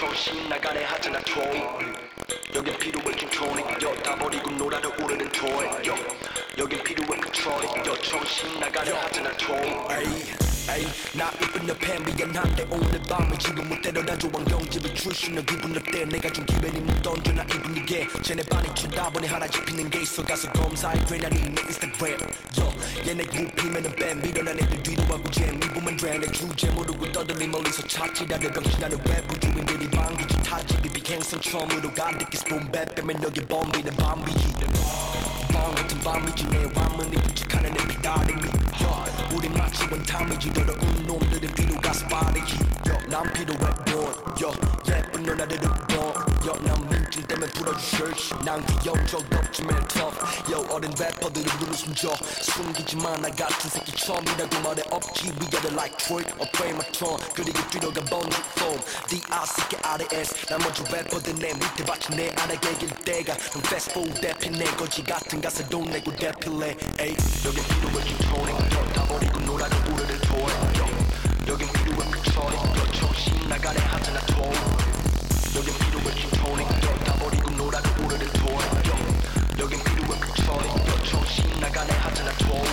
Speaker 9: 정신 나가네 하잖아 토이 여긴 필요해 킹토닉 다 버리고 놀아도 오르는 토이 여긴 필요해 컨트롤 정신 나가네 하잖아 토이 에이 나 이쁜 옆에 미안한데 오늘 밤은 지금 못 때려놔줘 안경집을 출신은 기분 어때 내가 좀 기분이 못 던져 나 이분 이게 쟤네 반이 쳐다보니 하나 잡히는 게 있어 가서 검사해 괜찮니 내 인스타그램 얘네 굽히면은 뱀 밀어난 애들 뒤로 하고 잼 입으면 돼내 주제 모르고 떠들리 멀리서 찾지 나를 병신하는 래퍼 주민들이 방귀지 타지 비비행성 처음으로 가득히 스폰백 빼면 여기 범비는 밤비기 밤 같은 밤이지 내 밤은 이쁜 척하는 애 비다림이 우리 마치 원탐이지 더러운 놈들은 뒤로 가서 빠르기 난 필요해 boy 예쁜 누나들은 boy 난 민증 때문에 풀어줄 shirt 난 귀여운 적 없지만 tough 어린 래퍼들은 눈을 숨져 숨기지만 나 같은 새끼 처음이라고 말해 없지 We got it like Troy or frame my tone 그리고 뒤로 간 번지 foam D-I-C-K R-A-S 난 먼저 래퍼들 내 밑에 받쳐 내 안에 개길 때가 넌 fast food 대피네 거지 같은 가사 돈 내고 대필래 에이 여긴 필요해 킹토닉 다 버리고 놀아도 우르를 토해 여긴 필요해 컨트롤 정신 나가네 하잖아 토이 여긴 필요해 킹토닉 다 버리고 놀아도 우르를 토해 여긴 필요해 컨트롤 정신 나가네 하잖아 토이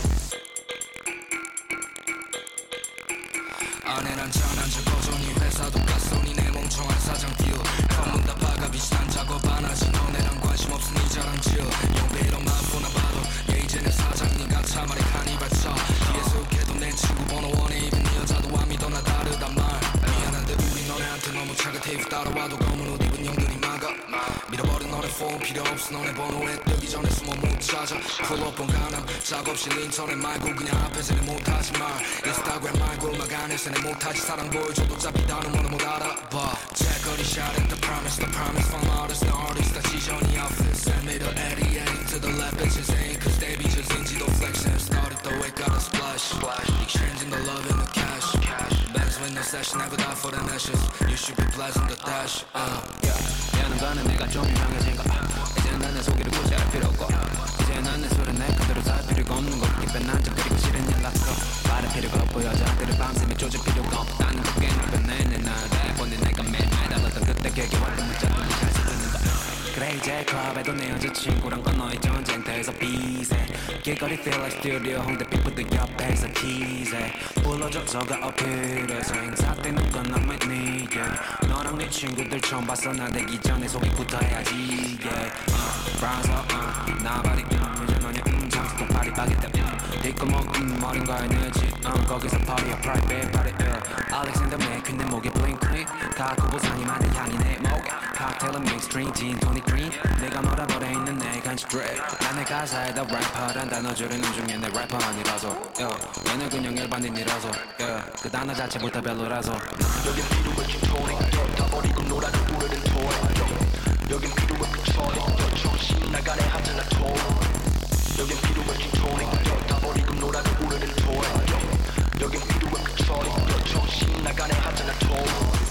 Speaker 13: 아내란 장난 적어줘니 회사도 가소니 내 멍청한 사장길 검은 다 파가 비슷한 작업 안 하지 너네랑 관심 없으니 자랑질 영배로만 보나 봐도 얘 이제는 사장 니가 차마리 카니발차 계속해도 내 친구 번호 원해 입은 이 여자도 안 믿어 나 다르단 말 미안한데 우리 너네한테 너무 차가 테이프 따라와도 검은 옷 입은 형들이 막아 밀어버린 너네 폰 필요 없어 너네 번호에 뜨기 전에 숨어 못 찾아 풀업 본 가능 작업실 인터넷 말고 그냥 앞에서 내 못하지 말 인스타그램 말고 막 안에서 내 못하지 사랑 보여줘도 잡히 다른 번호 못 알아봐 제거리 shot at the promise from artist to artist 다 지전이 outfit send me to 88 to the left bitches ain't cause they be just 인지도 flexing started the way got a splash exchanging the love and the cash bands with no session never die for the ashes you should be blessing the dash
Speaker 11: 미안한 거는 내가 좀 이상해진 거 이제 난 내 소개를 굳이 할 필요 없고 이제 난 내 술을 내 그대로 살 필요가 없는 거 입에 난좀 그리고 싫은 연락도 말할 필요가 없고 여자들을 밤샘에 조질 필요가 없 나는 그게 나변해 내날 대본에 내가 매일 달랐던 그때 걔기 왔던 문자들이 잘 쓰는 거 그래 이제 클럽에도 내 여자친구랑 건너의 전쟁터에서 비세 길거리 feel like studio 홍대 삐뿌들 옆에서 기세 불러줘서가 어필해서 행사 때 누군 난 with me 너랑 네 친구들 처음 봤어 나 되기 전에 소개부터 해야지 브라우저 나발이 이제 너냐 장수통 파리 바게트 뒷골목 어린 거야 내지 거기서 party야 private party 알렉산더 맥퀸 내 목에 blink 다 구보상이 만든 향이 내 목에 칵테일은 믹스트링 진 토닉 드링 내가 너라버려 있는 내 간식 드립 난 내 가사에다 래퍼란 단어 줄이는 중에 내 래퍼 아니라서 얘는 그냥 일반인이라서 그 단어 자체부터 별로라서
Speaker 9: 여긴 필요해 킹토닉 다 버리고 놀아도 우르는 토이 여긴 필요해 컨트롤 정신 나가네 하잖아 토이 여긴 필요해 킹토닉 다 버리고 놀아도 우르는 토이 여긴 필요해 컨트롤 정신 나가네 하잖아 토이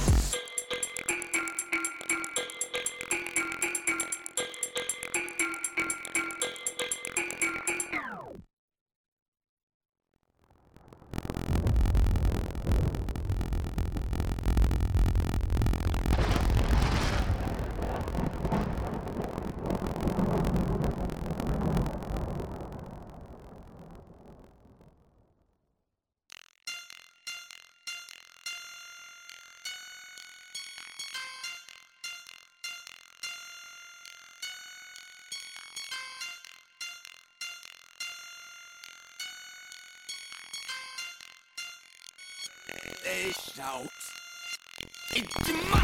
Speaker 13: They shout 잊지마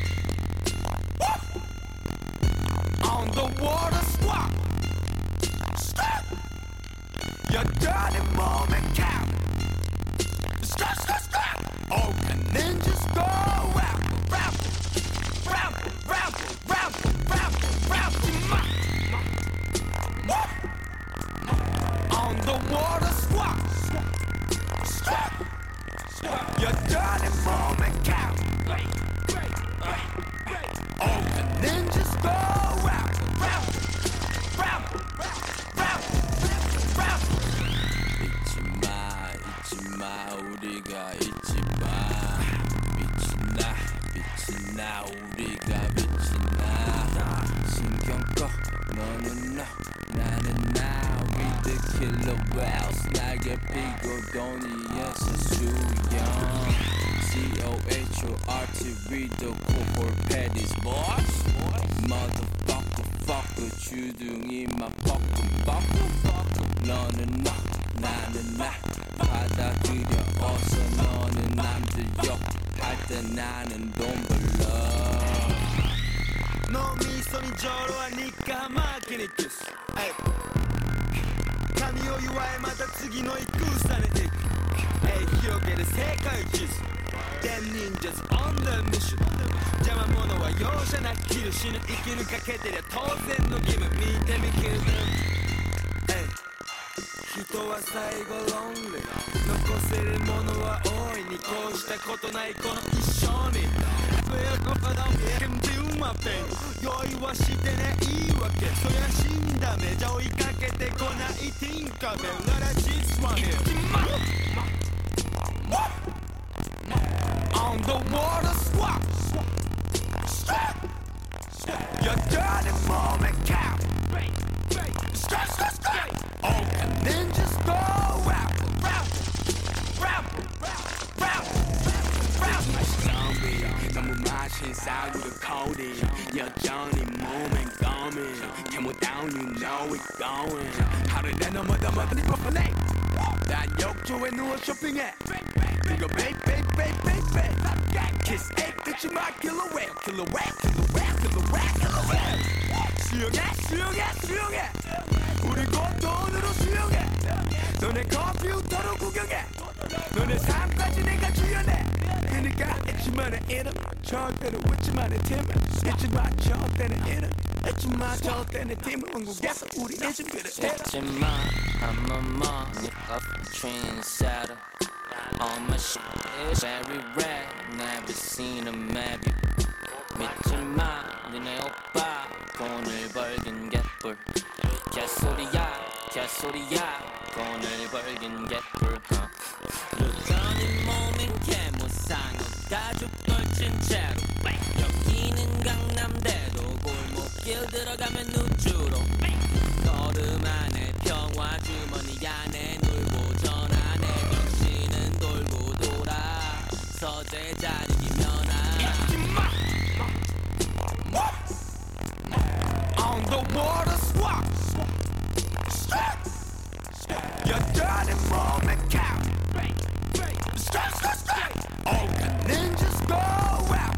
Speaker 13: On the water squat Stop Your dirty moment count Stop, stop, stop All the ninjas go round Round, round, round, round, round, round On the water squat Stop Your dirty moment count All the ninjas go round, round, round, round, round 잊지마, 잊지마 우리가 잊지마 미친다
Speaker 6: 빛이 나 우리가 빛이 나 신경 꺼 너는 너 나는 나 We the killer whales 날개 피고 돈이에서 수영 C-O-H-O-R-T We the corporate patties boys Motherfucker fucker 주둥이 막 뻐끔 너는 너 나는 나 받아들여 어서 너는 남들 욕할 때 나는 돈 벌러
Speaker 10: 너 미소니 저러하니까 막히니 키스髪を祝えまた次の戦に行く広げる世界地図 Them ninjas on the mission 邪魔者は容赦なくキル死ぬ生きるかけてりゃ当然の義務見てみ気分人は最後ロンリー残せるものは大いにこうしたことないこの一生に用意はしてねいいわけそりゃ死んだ目じゃ追いかけてこないティンカベルなら実はね On the water swap Your dirty moment count Oh, and then just go round
Speaker 6: 너무 마신 싸구려 코디 여전히 몸엔 coming Came down you know it going 하루에 넘어다 먹으니 버퍼네 난 욕조에 누워 쇼핑해 이거 baby Kiss 8 듣지 마 killer whale 수영해 우리 곧 돈으로 수영해 너네 컴퓨터로 구경해 너네 삶까지 내가 주연해 그니까 잊지마 내 이름 절대로 웃지마 내 팀을 잊지마 절대 내 이름 잊지마 절대 내 팀을 한국에서 우리 잊은 그를
Speaker 14: 잊지마 I'm a money of trendsetter All my shit is very rare Never seen a map 믿지마 너네 오빠 돈을 벌긴 개뿔 개소리야 돈을 벌긴 개뿔 여전히 몸인 개무상이 가죽 걸친 채로 여기는 강남대도 골목길 들어가면 우주로 걸음 안에 평화 주머니 안에 놀고 전 안에 정신은 돌고 돌아 서재 자리면
Speaker 10: On the water swap Your dirty moment count Oh, and then just go round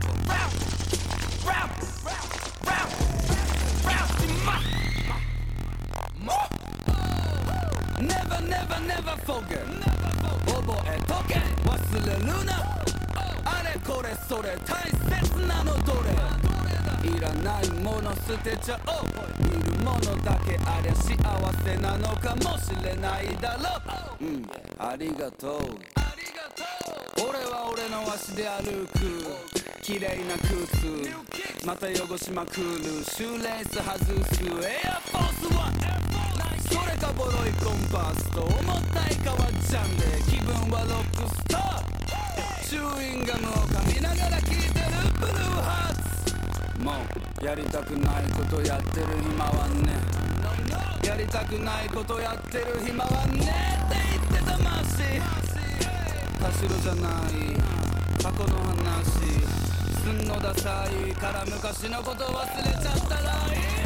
Speaker 10: Never forget 覚えとけ忘れるなあれこれそれ大切なのどれいらないもの捨てちゃおういるものだけありゃ幸せなのかもしれないだろうありがとう俺は俺の足で歩く綺麗な靴また汚しまくるシューレース外すエアフォースワンそれかボロいコンパスと重たい革ジャンで気分はロックスターチューインガムを噛みながら聴いてるブルーハーツもうやりたくないことやってる暇はねやりたくないことやってる暇はねって言ってたまし田代じゃない過去の話すんのダサいから昔のこと忘れちゃったらいい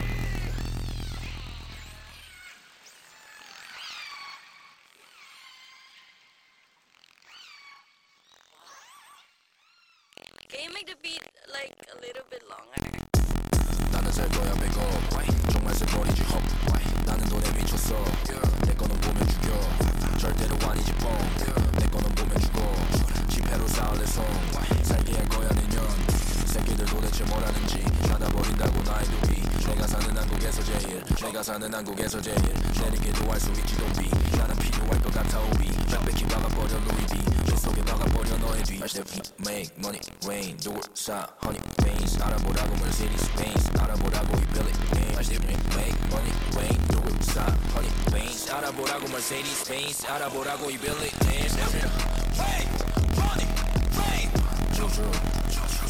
Speaker 3: Can you make the beat like a little bit longer?
Speaker 8: 나는 살 거야 배고 정말 새버리지 헛 나는 돈에 미쳤어 내 거는 보면 죽여 절대로 아니지 내 거는 보면 죽어 지폐로 쌓을래 손 살게 할 거야 내년 새끼들 도대체 뭐라는지 찾아버린다고 나의 두비 내가 사는 한국에서 제일 내가 사는 한국에서 제일 내리게도 할 수 있지 돈비 나는 필요할 것 같아 오비 빽빽히 막아버려 루이비 내 속에 막아버려 너의 뒤 Make money rain 누굴 사 honey veins 알아보라고 Mercedes Benz 알아보라고 이 Billy Make money rain 누굴 사 honey veins 알아보라고 Mercedes Benz 알아보라고 이 Billy Make money rain 주주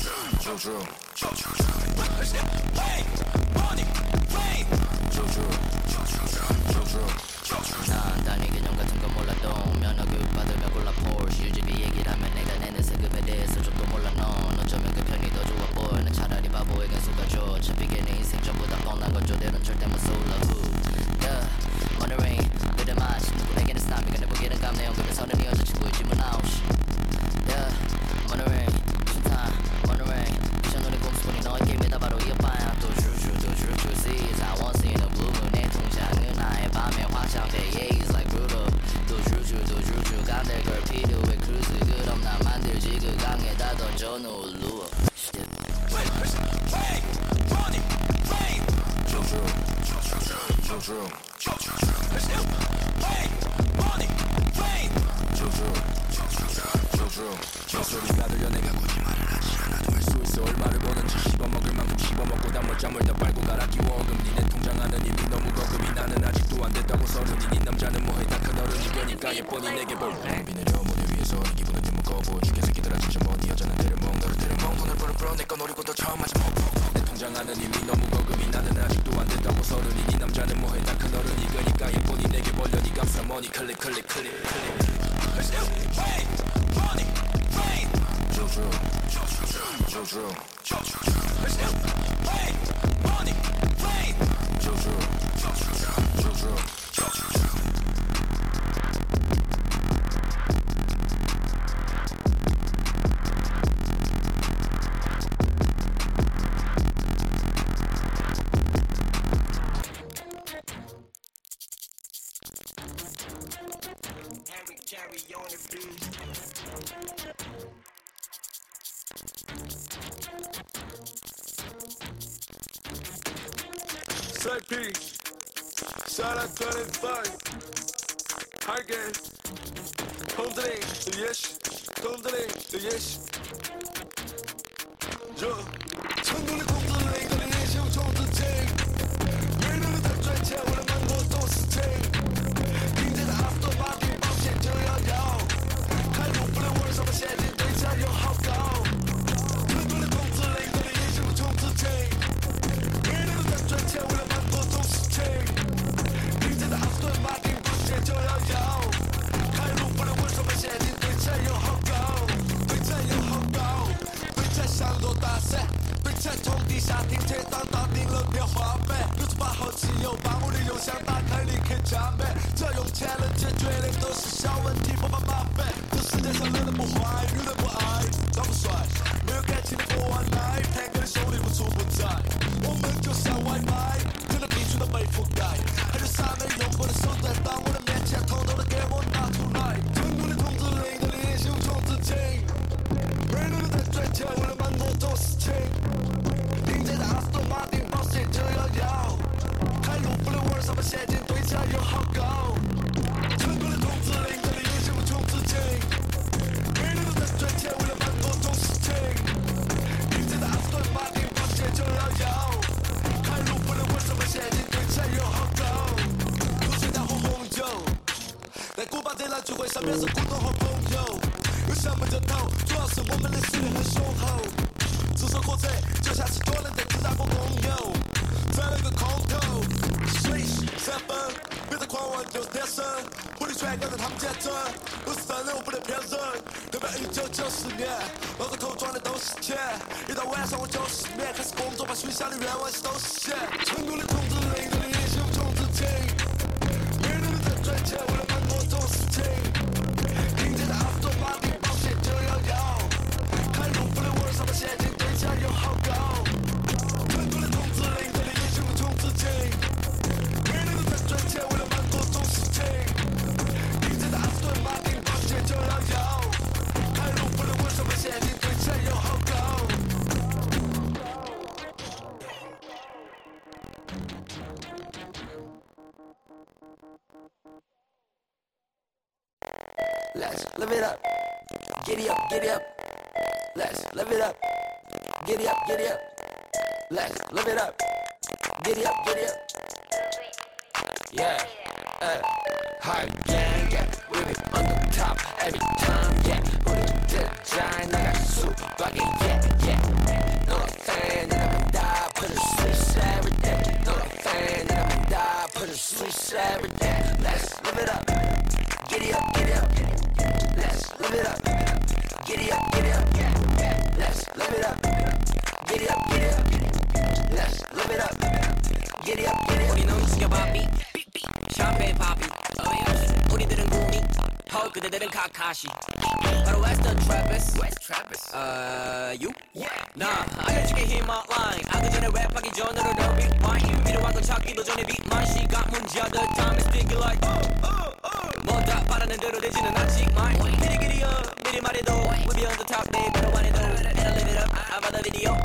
Speaker 9: 난 단위 개념 같은 건 몰라도 면허 교육 받으면 골라 Porsche UGB 얘기를 하면 내가 내는 세금에 대해서 좀도 몰라 넌 어쩌면 그 편이 더 좋아 보여 난 차라리 바보에겐 속아줘 어차피 걔네 인생 전부 다 뻔한 건 저대로는 절대 못 쏠라 Monterey 믿음 아시 누구에게는 스타미가 내 보기에는 감내 연금에 서른이 여자친구의 질문 아웃 Monterey 심타 Monterey 미션 노래 꼼수꾼이 너에게 매다 바로 이 오빠야 또 true sees I won't see no blue moon 내 통장은 나의 밤에 화장대 Yeah it's like brutal 또 true 간대 걸 필요해 cruise 그럼 나 만들지 그 강에다 던져 놓을 루어
Speaker 13: 소리가 들려 내가 굳이 말을 하지 않아도 할 수 있어 얼마를 버는지 씹어먹을 만큼 씹어먹고 단물장물 더 빨고 갈아 끼워금 니네 통장 안은 이미 너무 거금이 나는 아직도 안 됐다고 서른이 니 남자는 뭐해 다 큰 어른이 되니까 예뻐니 내게 볼 비 내려 무대 위에서 이 기분은 좀 무거워 죽게 새끼들아 진짜 뭐니 여자는 데려먹 너를 데려먹 돈을 벌어 내거 노리고 더 처음 하지 내 통장 안은 이미 너무 거금이 나는 아직도 안 됐다고 서른이 니 남자는 뭐해 다 큰 어른이 되니까 예뻐니 내게 벌려 니 값싸 머니 클릭
Speaker 15: P, shout out 25, Hargen, Homdring, yes, Homdring, yes. Yo, 천국의 공들레 이거는 예시우 정도쟁 얘는 다 쬐채 오랜만 너도 스탱 이제는 앞도 막힌 밤새 저여요 칼로 불에 월서만 쉐진 되자요 하고 천국의 공들레 이거는 예시우 정도쟁 얘는 다 쬐채 오랜만 너도 스탱 이제는 앞도 막힌 밤새 저여요 칼로 불에 월서만 쉐진 되자요 하고 되자요 하고 되자 상도 다세 从地下停车场打定了电话呗，68号汽油把我的油箱打开，立刻加倍，这用钱能解决的都是小问题，不怕麻烦。这世界上男人不坏，女人不爱，长不帅，没有感情的不玩赖，太哥的兄弟不出不在，我们就像外卖，真的必须得被覆盖。还有啥没用过的手段，当我的面前偷偷的给我拿出来，成功的控制令的联系无从自清，没人在追求为了蛮多种事情。阿斯顿马丁保险就要摇，开路不能玩什么现金对价又好高，成功的控制令这里也是无穷资金，每人都在赚钱为了蛮多种事情。现在的阿斯顿马丁保险就要摇，开路不能玩什么现金对价又好高，不随大喝红酒，在古巴这篮聚会上面是股东和朋友，有什么就投，主要是我们的实力很雄厚。自首火车就像是多人的自然风共有，在那个空头 ，Swish 3分，别再狂妄就是天生，火力全跟着他们节奏，我是真人我不能骗人，代表1990年，包个头装的都是钱，一到晚上我就失眠，开始工作把许下的愿望都实现，成功的控制令的联系无穷自清，没人在赚钱为了蛮多种事情，听见的阿斯顿马丁保险就要摇，开路不能玩什么现金。价又好高，成功的控制令这里也是无穷资金，每人都在赚钱为了蛮多种事情。你在的阿斯顿马丁保险就要摇，开路不能玩什么现金对价又好高。Let's live it up, giddy up, giddy up. Let's live it up. Giddy up, giddy up. Let's live it up. Giddy up, giddy up. Yeah, hard gang, yeah. We be on the top every time, yeah. 우리 진짜 나가 수박이, yeah, yeah.
Speaker 9: fan and I'm die. Put a switch every day. Throw a fan and I'm die. Put a switch every day. Let's live it up. Giddy up, giddy up. Let's live it up. Giddy up, giddy up. Let's live it up. Giddy up, giddy up. Let's live it up. Giddy up, giddy up.
Speaker 10: 우리는 움직여봐 삐 샴페인 파피 우리들은 구미 그대들은 카카시 바로 Western Trappist you? 나 알려주게 힘 outline 하기 전에 랩하기 전으로 너 빅마인 필요한 건 찾기도 전에 빅마인 시간 문제들 time is thinking like 뭐다 바라는 대로 되지는 않지 마이 길이길이여 미리 말해도 We be on the top babe I don't want it though And I live it up I about the video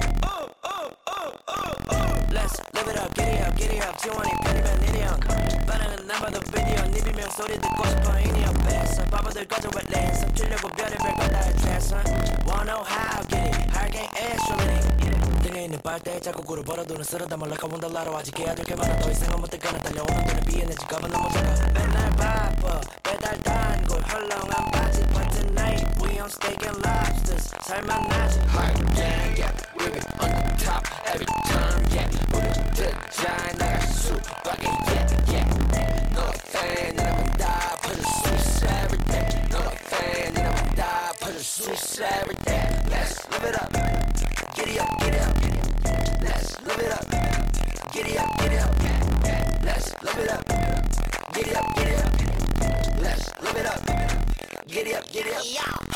Speaker 10: Let's live it up get it up 지원이 편이면 이리언 바라는 난 봐도 비디오 네 비명 소리 듣고 싶어 이니어 뺏어 바보들 가져와 랜서 틀려고 별의별 걸 다 해트레서 Wanna know how get it 하게 actually 등에 있는 빨대 자꾸 굴을 벌어두는 쓰러다 몰라 가본다 라로 아직 해야 될 게 많아 더 이상은 못할 거나 달려오는 눈에 비에는 지갑은 너무 작아 맨날 바빠 배달 단골 헐렁한 바지 But tonight we on steak and lobsters 살만 나지
Speaker 9: Hard gang, yeah, we be on the top every time, yeah. 우리들 잘 나갈 수밖에, yeah. No fan and I'm die, put a switch every day. No fan and I'm die, put a switch every day. Let's live it up, giddy up, giddy up. Let's live it up, giddy up, giddy up. Let's live it up, giddy up, giddy up. Let's live it up, giddy up, giddy up.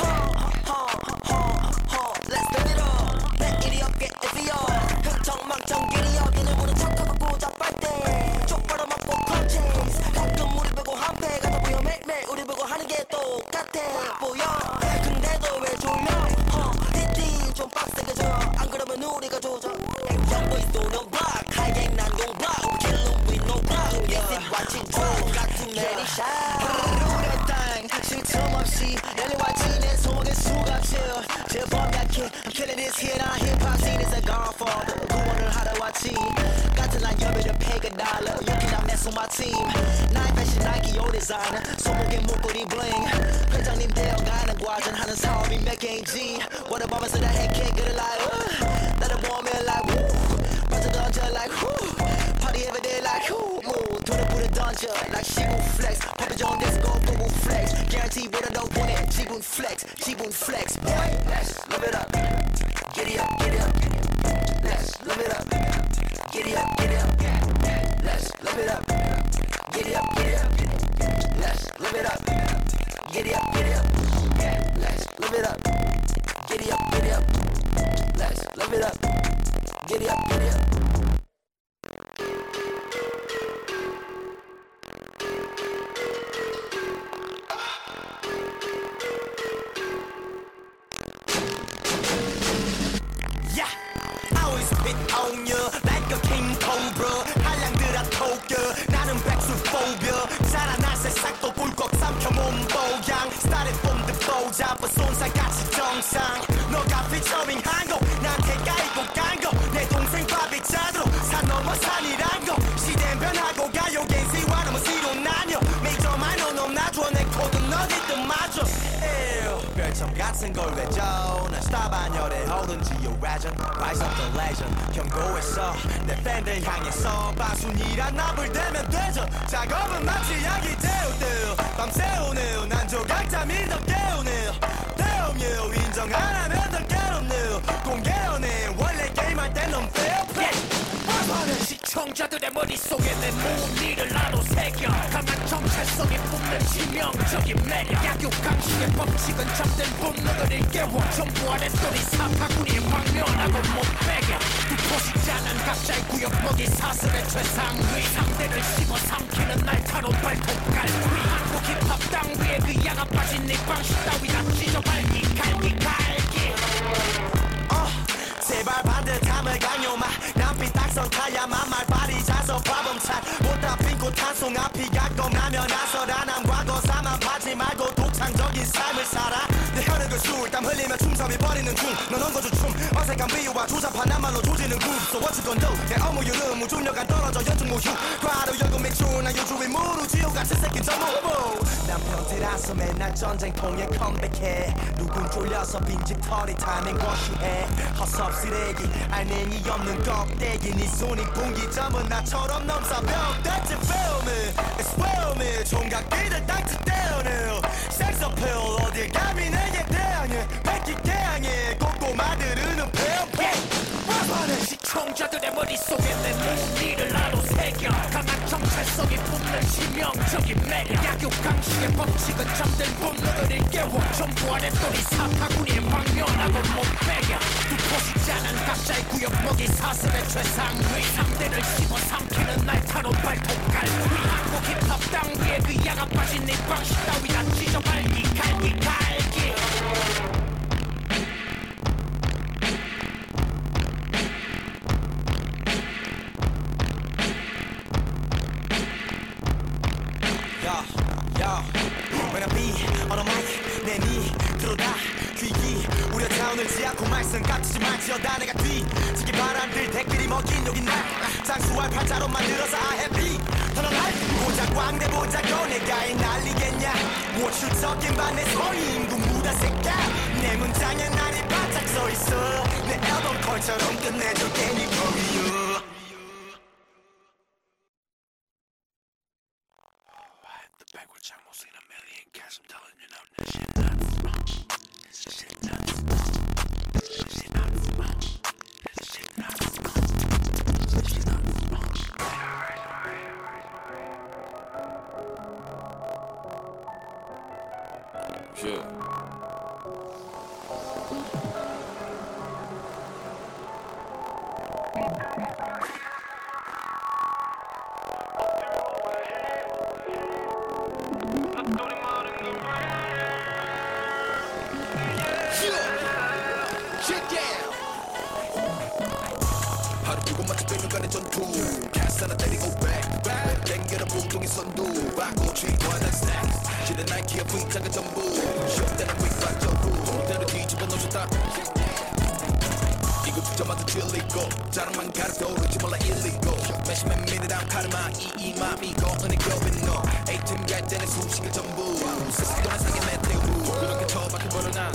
Speaker 4: Let's live it up 내 일이 없게 에비어 흥청망청 길이 여기는 우리 척하고 잡할 때 족바로 먹고 컨체이스 가끔 우리 보고 한패 가다 보여 매일매일 우리 보고 하는 게 똑같아 보여 근데도 왜 졸려 히팅 좀 빡세게 줘안 그러면 우리가 조져 Young boys doing block high gang 난 공 block we kill 'em with no problem This is watching drone got too many shots 우리 땅 쉴 틈 없이 열려왔지 내 속에 수갑질 제법 약해 I'm killing this hit on hip-hop scene is a godfather 구원을 하러 왔지 같은 날 열매를 pay $1 여기 난 mess with my team 나의 패션 Nike your designer 손목에 목걸이 bling 회장님 되어가는 과정 하는 사업이 몇 개인지 원해보면서 나 핵킥을 like 나를 보면 like woo 빠져 던져 like woo party every day like woo move 돈을 불을 던져 like 시군 flex 팝이 좋은 disco 보고 flex guarantee 보다 더 원해 지분 flex boy
Speaker 9: Let's live it up, giddy up, giddy up. Let's live it up, giddy up, giddy up. Let's live it up, giddy up, giddy up. Let's live it up, giddy up, giddy up. Let's live it up, giddy up, giddy up. Let's live it up, giddy up, giddy up.
Speaker 10: on you like a king cobra 한량들아 토겨 나는 백수포비아 자라날 새싹도 꿀꺽 삼켜 몸보양 Started from the 보자 손살같이 정상 너가 피처링한 거 나한테 까이고 깐거내 동생 밥이 짜도록 산 넘어 산이란 거 시대는 변하고 가요 겐시와 너무 시로 나뉘어 메이저 마이너 넘나 줘 내 코드는 어디든 맞아 별점 같은 걸 외져 난 스타 반열에 오른지요 레전 Rise of the legend 경고했어 내 팬들 향해서 바순이란 납을 대면 되죠 작업은 마치 약이 되어대요 밤새우네요 난 조각자 믿어 깨우네요 대음요 인정 안 하면 더 괴롭네요 공개연애 원래 게임할 땐 넌 fair play 많은 시청자들의 머릿속에 내 무늬를 나눠 새겨 강한 정체성이 뿜는 치명적인 매력 약육강식의 법칙은 잠든 분노를 일깨워 정부 아래 소리 사파구리에 방면하고 못 배겨 두포식자는 각자의 구역먹이 사슬의 최상위 상대를 씹어 삼키는 날카로운 발톱 갈퀴 한국 힙합 땅 위에 그 양아 빠진 네 방식 따위나 찢어발기 갈기 제발 반듯함을 강요마 남빛 딱선 타야만 말발이 자서 파범차 못다 핀고 탄송 앞이 가끔나면 나서라 난 과거 사만 파지 말고 독창적인 삶을 살아 내 혈액을 술땀 흘리며 충성 감해버리는 중넌 엉거주 춤 어색한 비유와 조잡한 나말로 조지는 군 So what you gon' do 내 업무 유름 무중력한 떨어져 연중 무휴 과로 열고 매출 나 요주의 무루지옥같은 새끼 전무 난 평태라서 맨날 전쟁통에 컴백해 누군 쫄려서 빈집털이 타는 것이해 허섭쓰레기 알맹이 없는 껍데기 네 손이 분기점은 나처럼 넘사벽 That's it feel me It's feel me 총각기들 딱지 떼어내 Sex appeal 어딜 감히 내게 대항해 뺏기게 향해 꼬꼬마들은
Speaker 9: 많은 시청자들의 머릿속에 내 목소리를 나로 새겨 강한 정체성이 뿜는 치명적인 매력 약육강식의 법칙은 잠든 본능을 깨워 전부 안에 또리 사파구니에 방면하고 못 빼겨 두포시지 않은 각자의 구역먹이 사슬의 최상위 상대를 씹어 삼키는 날카로운 발톱갈 우리 한국 힙합 땅 위에 그 야가 빠진 네 방식 따위 다 찢어발기 갈기
Speaker 10: When I be on a mic 내 밑으로 다 귀기 우려차 오늘지 않고 말씀 깍지지 말지어다 내가 뒤지기 바람들 댓글이 먹인 욕인 날 장수할 팔자로 만들어서 I happy 터널 보자 광대 보자고 내가 이 난리겠냐 모출적인 반내 소리 인구 무다 새끼야 내 문장에 난이 바짝 서있어 내 앨범 컬처럼 끝내줄게 니 거기요
Speaker 15: Backwards almost in a million cats. I'm telling you now, this shit nuts. This shit nuts. This shit nuts. This shit nuts. This shit nuts.
Speaker 16: Sure.
Speaker 8: 하나 때리고 back 땡겨라 붕둥이 선두 바꿔 취권한 snacks 실은 나이키의 V자가 전부 쇼때는 윗박 전부 그대로 뒤집어 놓으셨다 이거 두자마자 질리고 자랑만 가르쳐 오르지 몰라 일리고 매시맨 미니랑 카르마 이 맘이고 은혜 겹인 너 A팀 갈 때는 수식을 전부 스스로만 상해 메테오 그렇게 처박혀버려나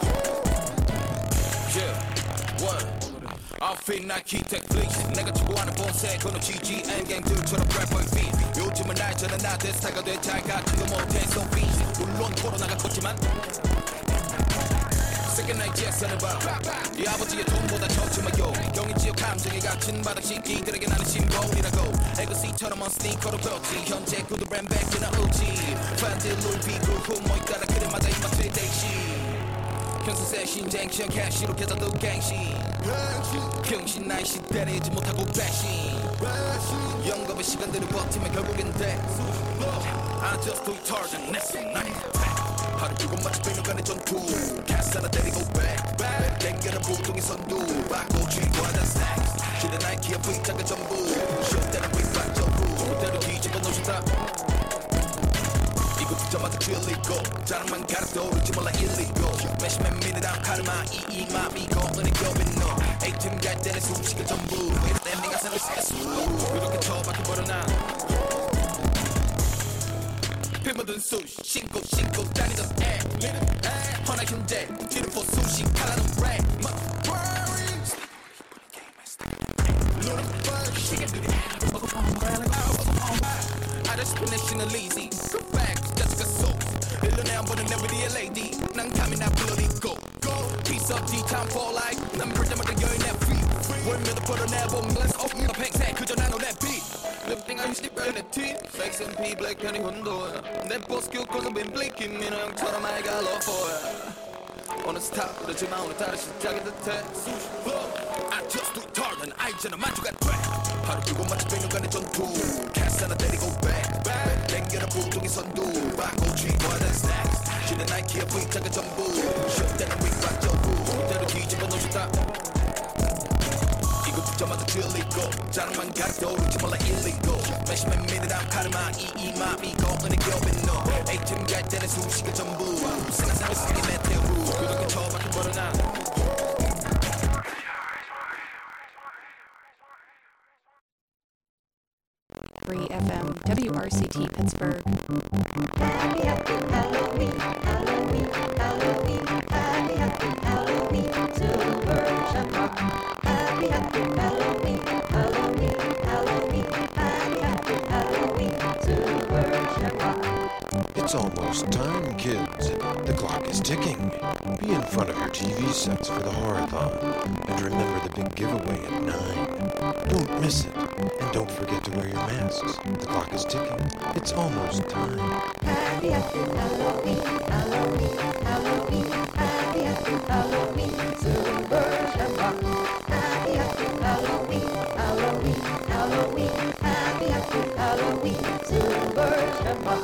Speaker 8: Yeah, what? Outfit Nike Tech Fleece 내가 추구하는 본색 그놈 GGN 갱들처럼 래퍼의 feet 요즘은 날처럼 나대 스타가 돼 잘 같지도 못해 so busy 물론 코로나가 컸지만 새끼 나의 GSN을 봐이 아버지의 돈보다 좋지마요 경이 지역 감정에 갇힌 바닥 신기들에게 나는 심볼이라고 에그시처럼 on 스니커로 걷지 현재 구두 브랜드 백지나 OG 팬들 루비 그후 뭐 있다라 그래마다 입맛을 대시 평소새 신쟁치한 캐시로 계산도 갱신 병신 나이 시대를 잊지 못하고 배신 영겁의 시간들을 버티면 결국엔 돼 I just do it hard and next night 하루 두고 마치 백년간의 전투 캐스 하나 때리고 back 땡겨는 보통의 선두 바꿔 쥐고하던 snacks 실은 나이키의 V자가 전부 쇼때는 윗박 전부 그대로 뒤집어 놓으셨다 이거 듣자마자 질리고 자랑만 가르쳐 오르지 몰라 일리고 매시맨 미니랑 카르마 이 맘이고 은혜 겹인 너 A팀 갈 때는 수식을 전부 내 내가 생을 세수 그렇게 처박혀버려나 피묻은 수시 신고 다니던 애 허나 현재 beautiful 수시 가라는 랩 I just finishing a lazy Good back, just a soul 일년에 한 번은 내 위리의 lady 난 감히 나 불러리고 Piece of D-time for life 난 볼 때마다 여인 내 feet 월면도 벌어내본 Let's open the 팽새 그저 나눠 내 beat Lifting I'm sleep in the tea Flex and P black penny 혼도야 내 boss skill cause I've been blinking 민호 형처럼 I got love for ya 오늘 스탑 그러지만 오늘 다른 시작이 듯해 I just do it hard 난 알잖아 만족한 돼 하루 두고 마치 백년간의 전투 캐스 하나 때리고 back 땡겨라 보통의 선두 바꿔 쥐고하던 snacks 실은 나이키의 V자가 전부 쇼때는 윗박 전부 그대로 뒤집어 놓으셨다 이거 듣자마자 질리고 자랑만 가르쳐 오르지 몰라 일리고 매시맨 미니랑 카르마 이 맘이고 은혜 겹인 너 A팀 갈 때는 수식을 전부 생각을 쓰게 메테오 그렇게 처박혀버려나
Speaker 16: FM, WRCT Pittsburgh.
Speaker 17: Happy, happy Halloween, Halloween, Halloween, happy, happy Halloween, Silver Shamrock. Happy, happy Halloween, Halloween, Halloween, happy, happy Halloween, Silver Shamrock.
Speaker 18: It's almost time, kids. The clock is ticking. Be in front of your TV sets for the Horathon. And remember the big giveaway at 9. Don't miss it. And don't forget to wear your masks. The clock is ticking. It's almost time.
Speaker 17: Happy, happy Halloween, Halloween, Halloween, happy, happy Halloween, Silver Shamrock. Happy, happy Halloween, Halloween, Halloween, happy, happy Halloween, Silver Shamrock.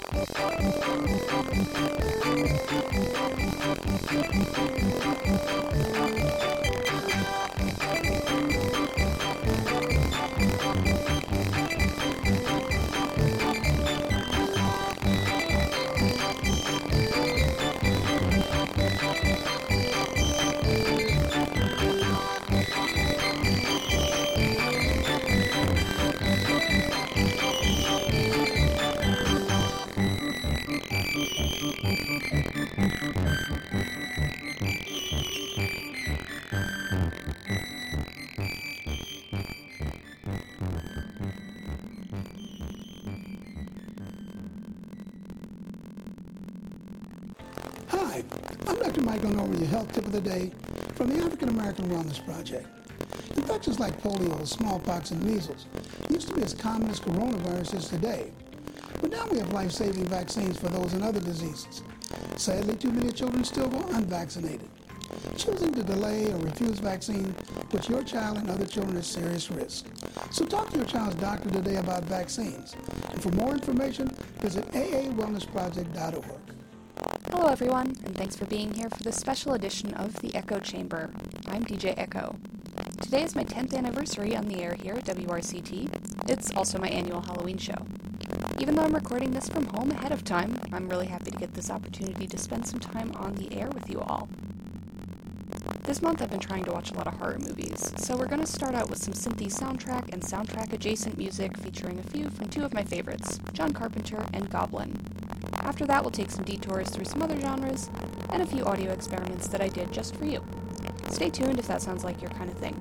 Speaker 19: Hi, I'm Dr. Mike going over your health tip of the day from the African American Wellness Project. Infections like polio, smallpox, and measles used to be as common as coronavirus is today. But now we have life-saving vaccines for those and other diseases. Sadly, too many children still go unvaccinated. Choosing to delay or refuse vaccine puts your child and other children at serious risk. So talk to your child's doctor today about vaccines. And for more information, visit aawellnessproject.org.
Speaker 16: Hello everyone, and thanks for being here for this special edition of The Echo Chamber. I'm DJ Echo. Today is my 10th anniversary on the air here at WRCT. It's also my annual Halloween show. Even though I'm recording this from home ahead of time, I'm really happy to get this opportunity to spend some time on the air with you all. This month I've been trying to watch a lot of horror movies, so we're going to start out with some synthy soundtrack and soundtrack-adjacent music featuring a few from two of my favorites, John Carpenter and Goblin. After that, we'll take some detours through some other genres, and a few audio experiments that I did just for you. Stay tuned if that sounds like your kind of thing.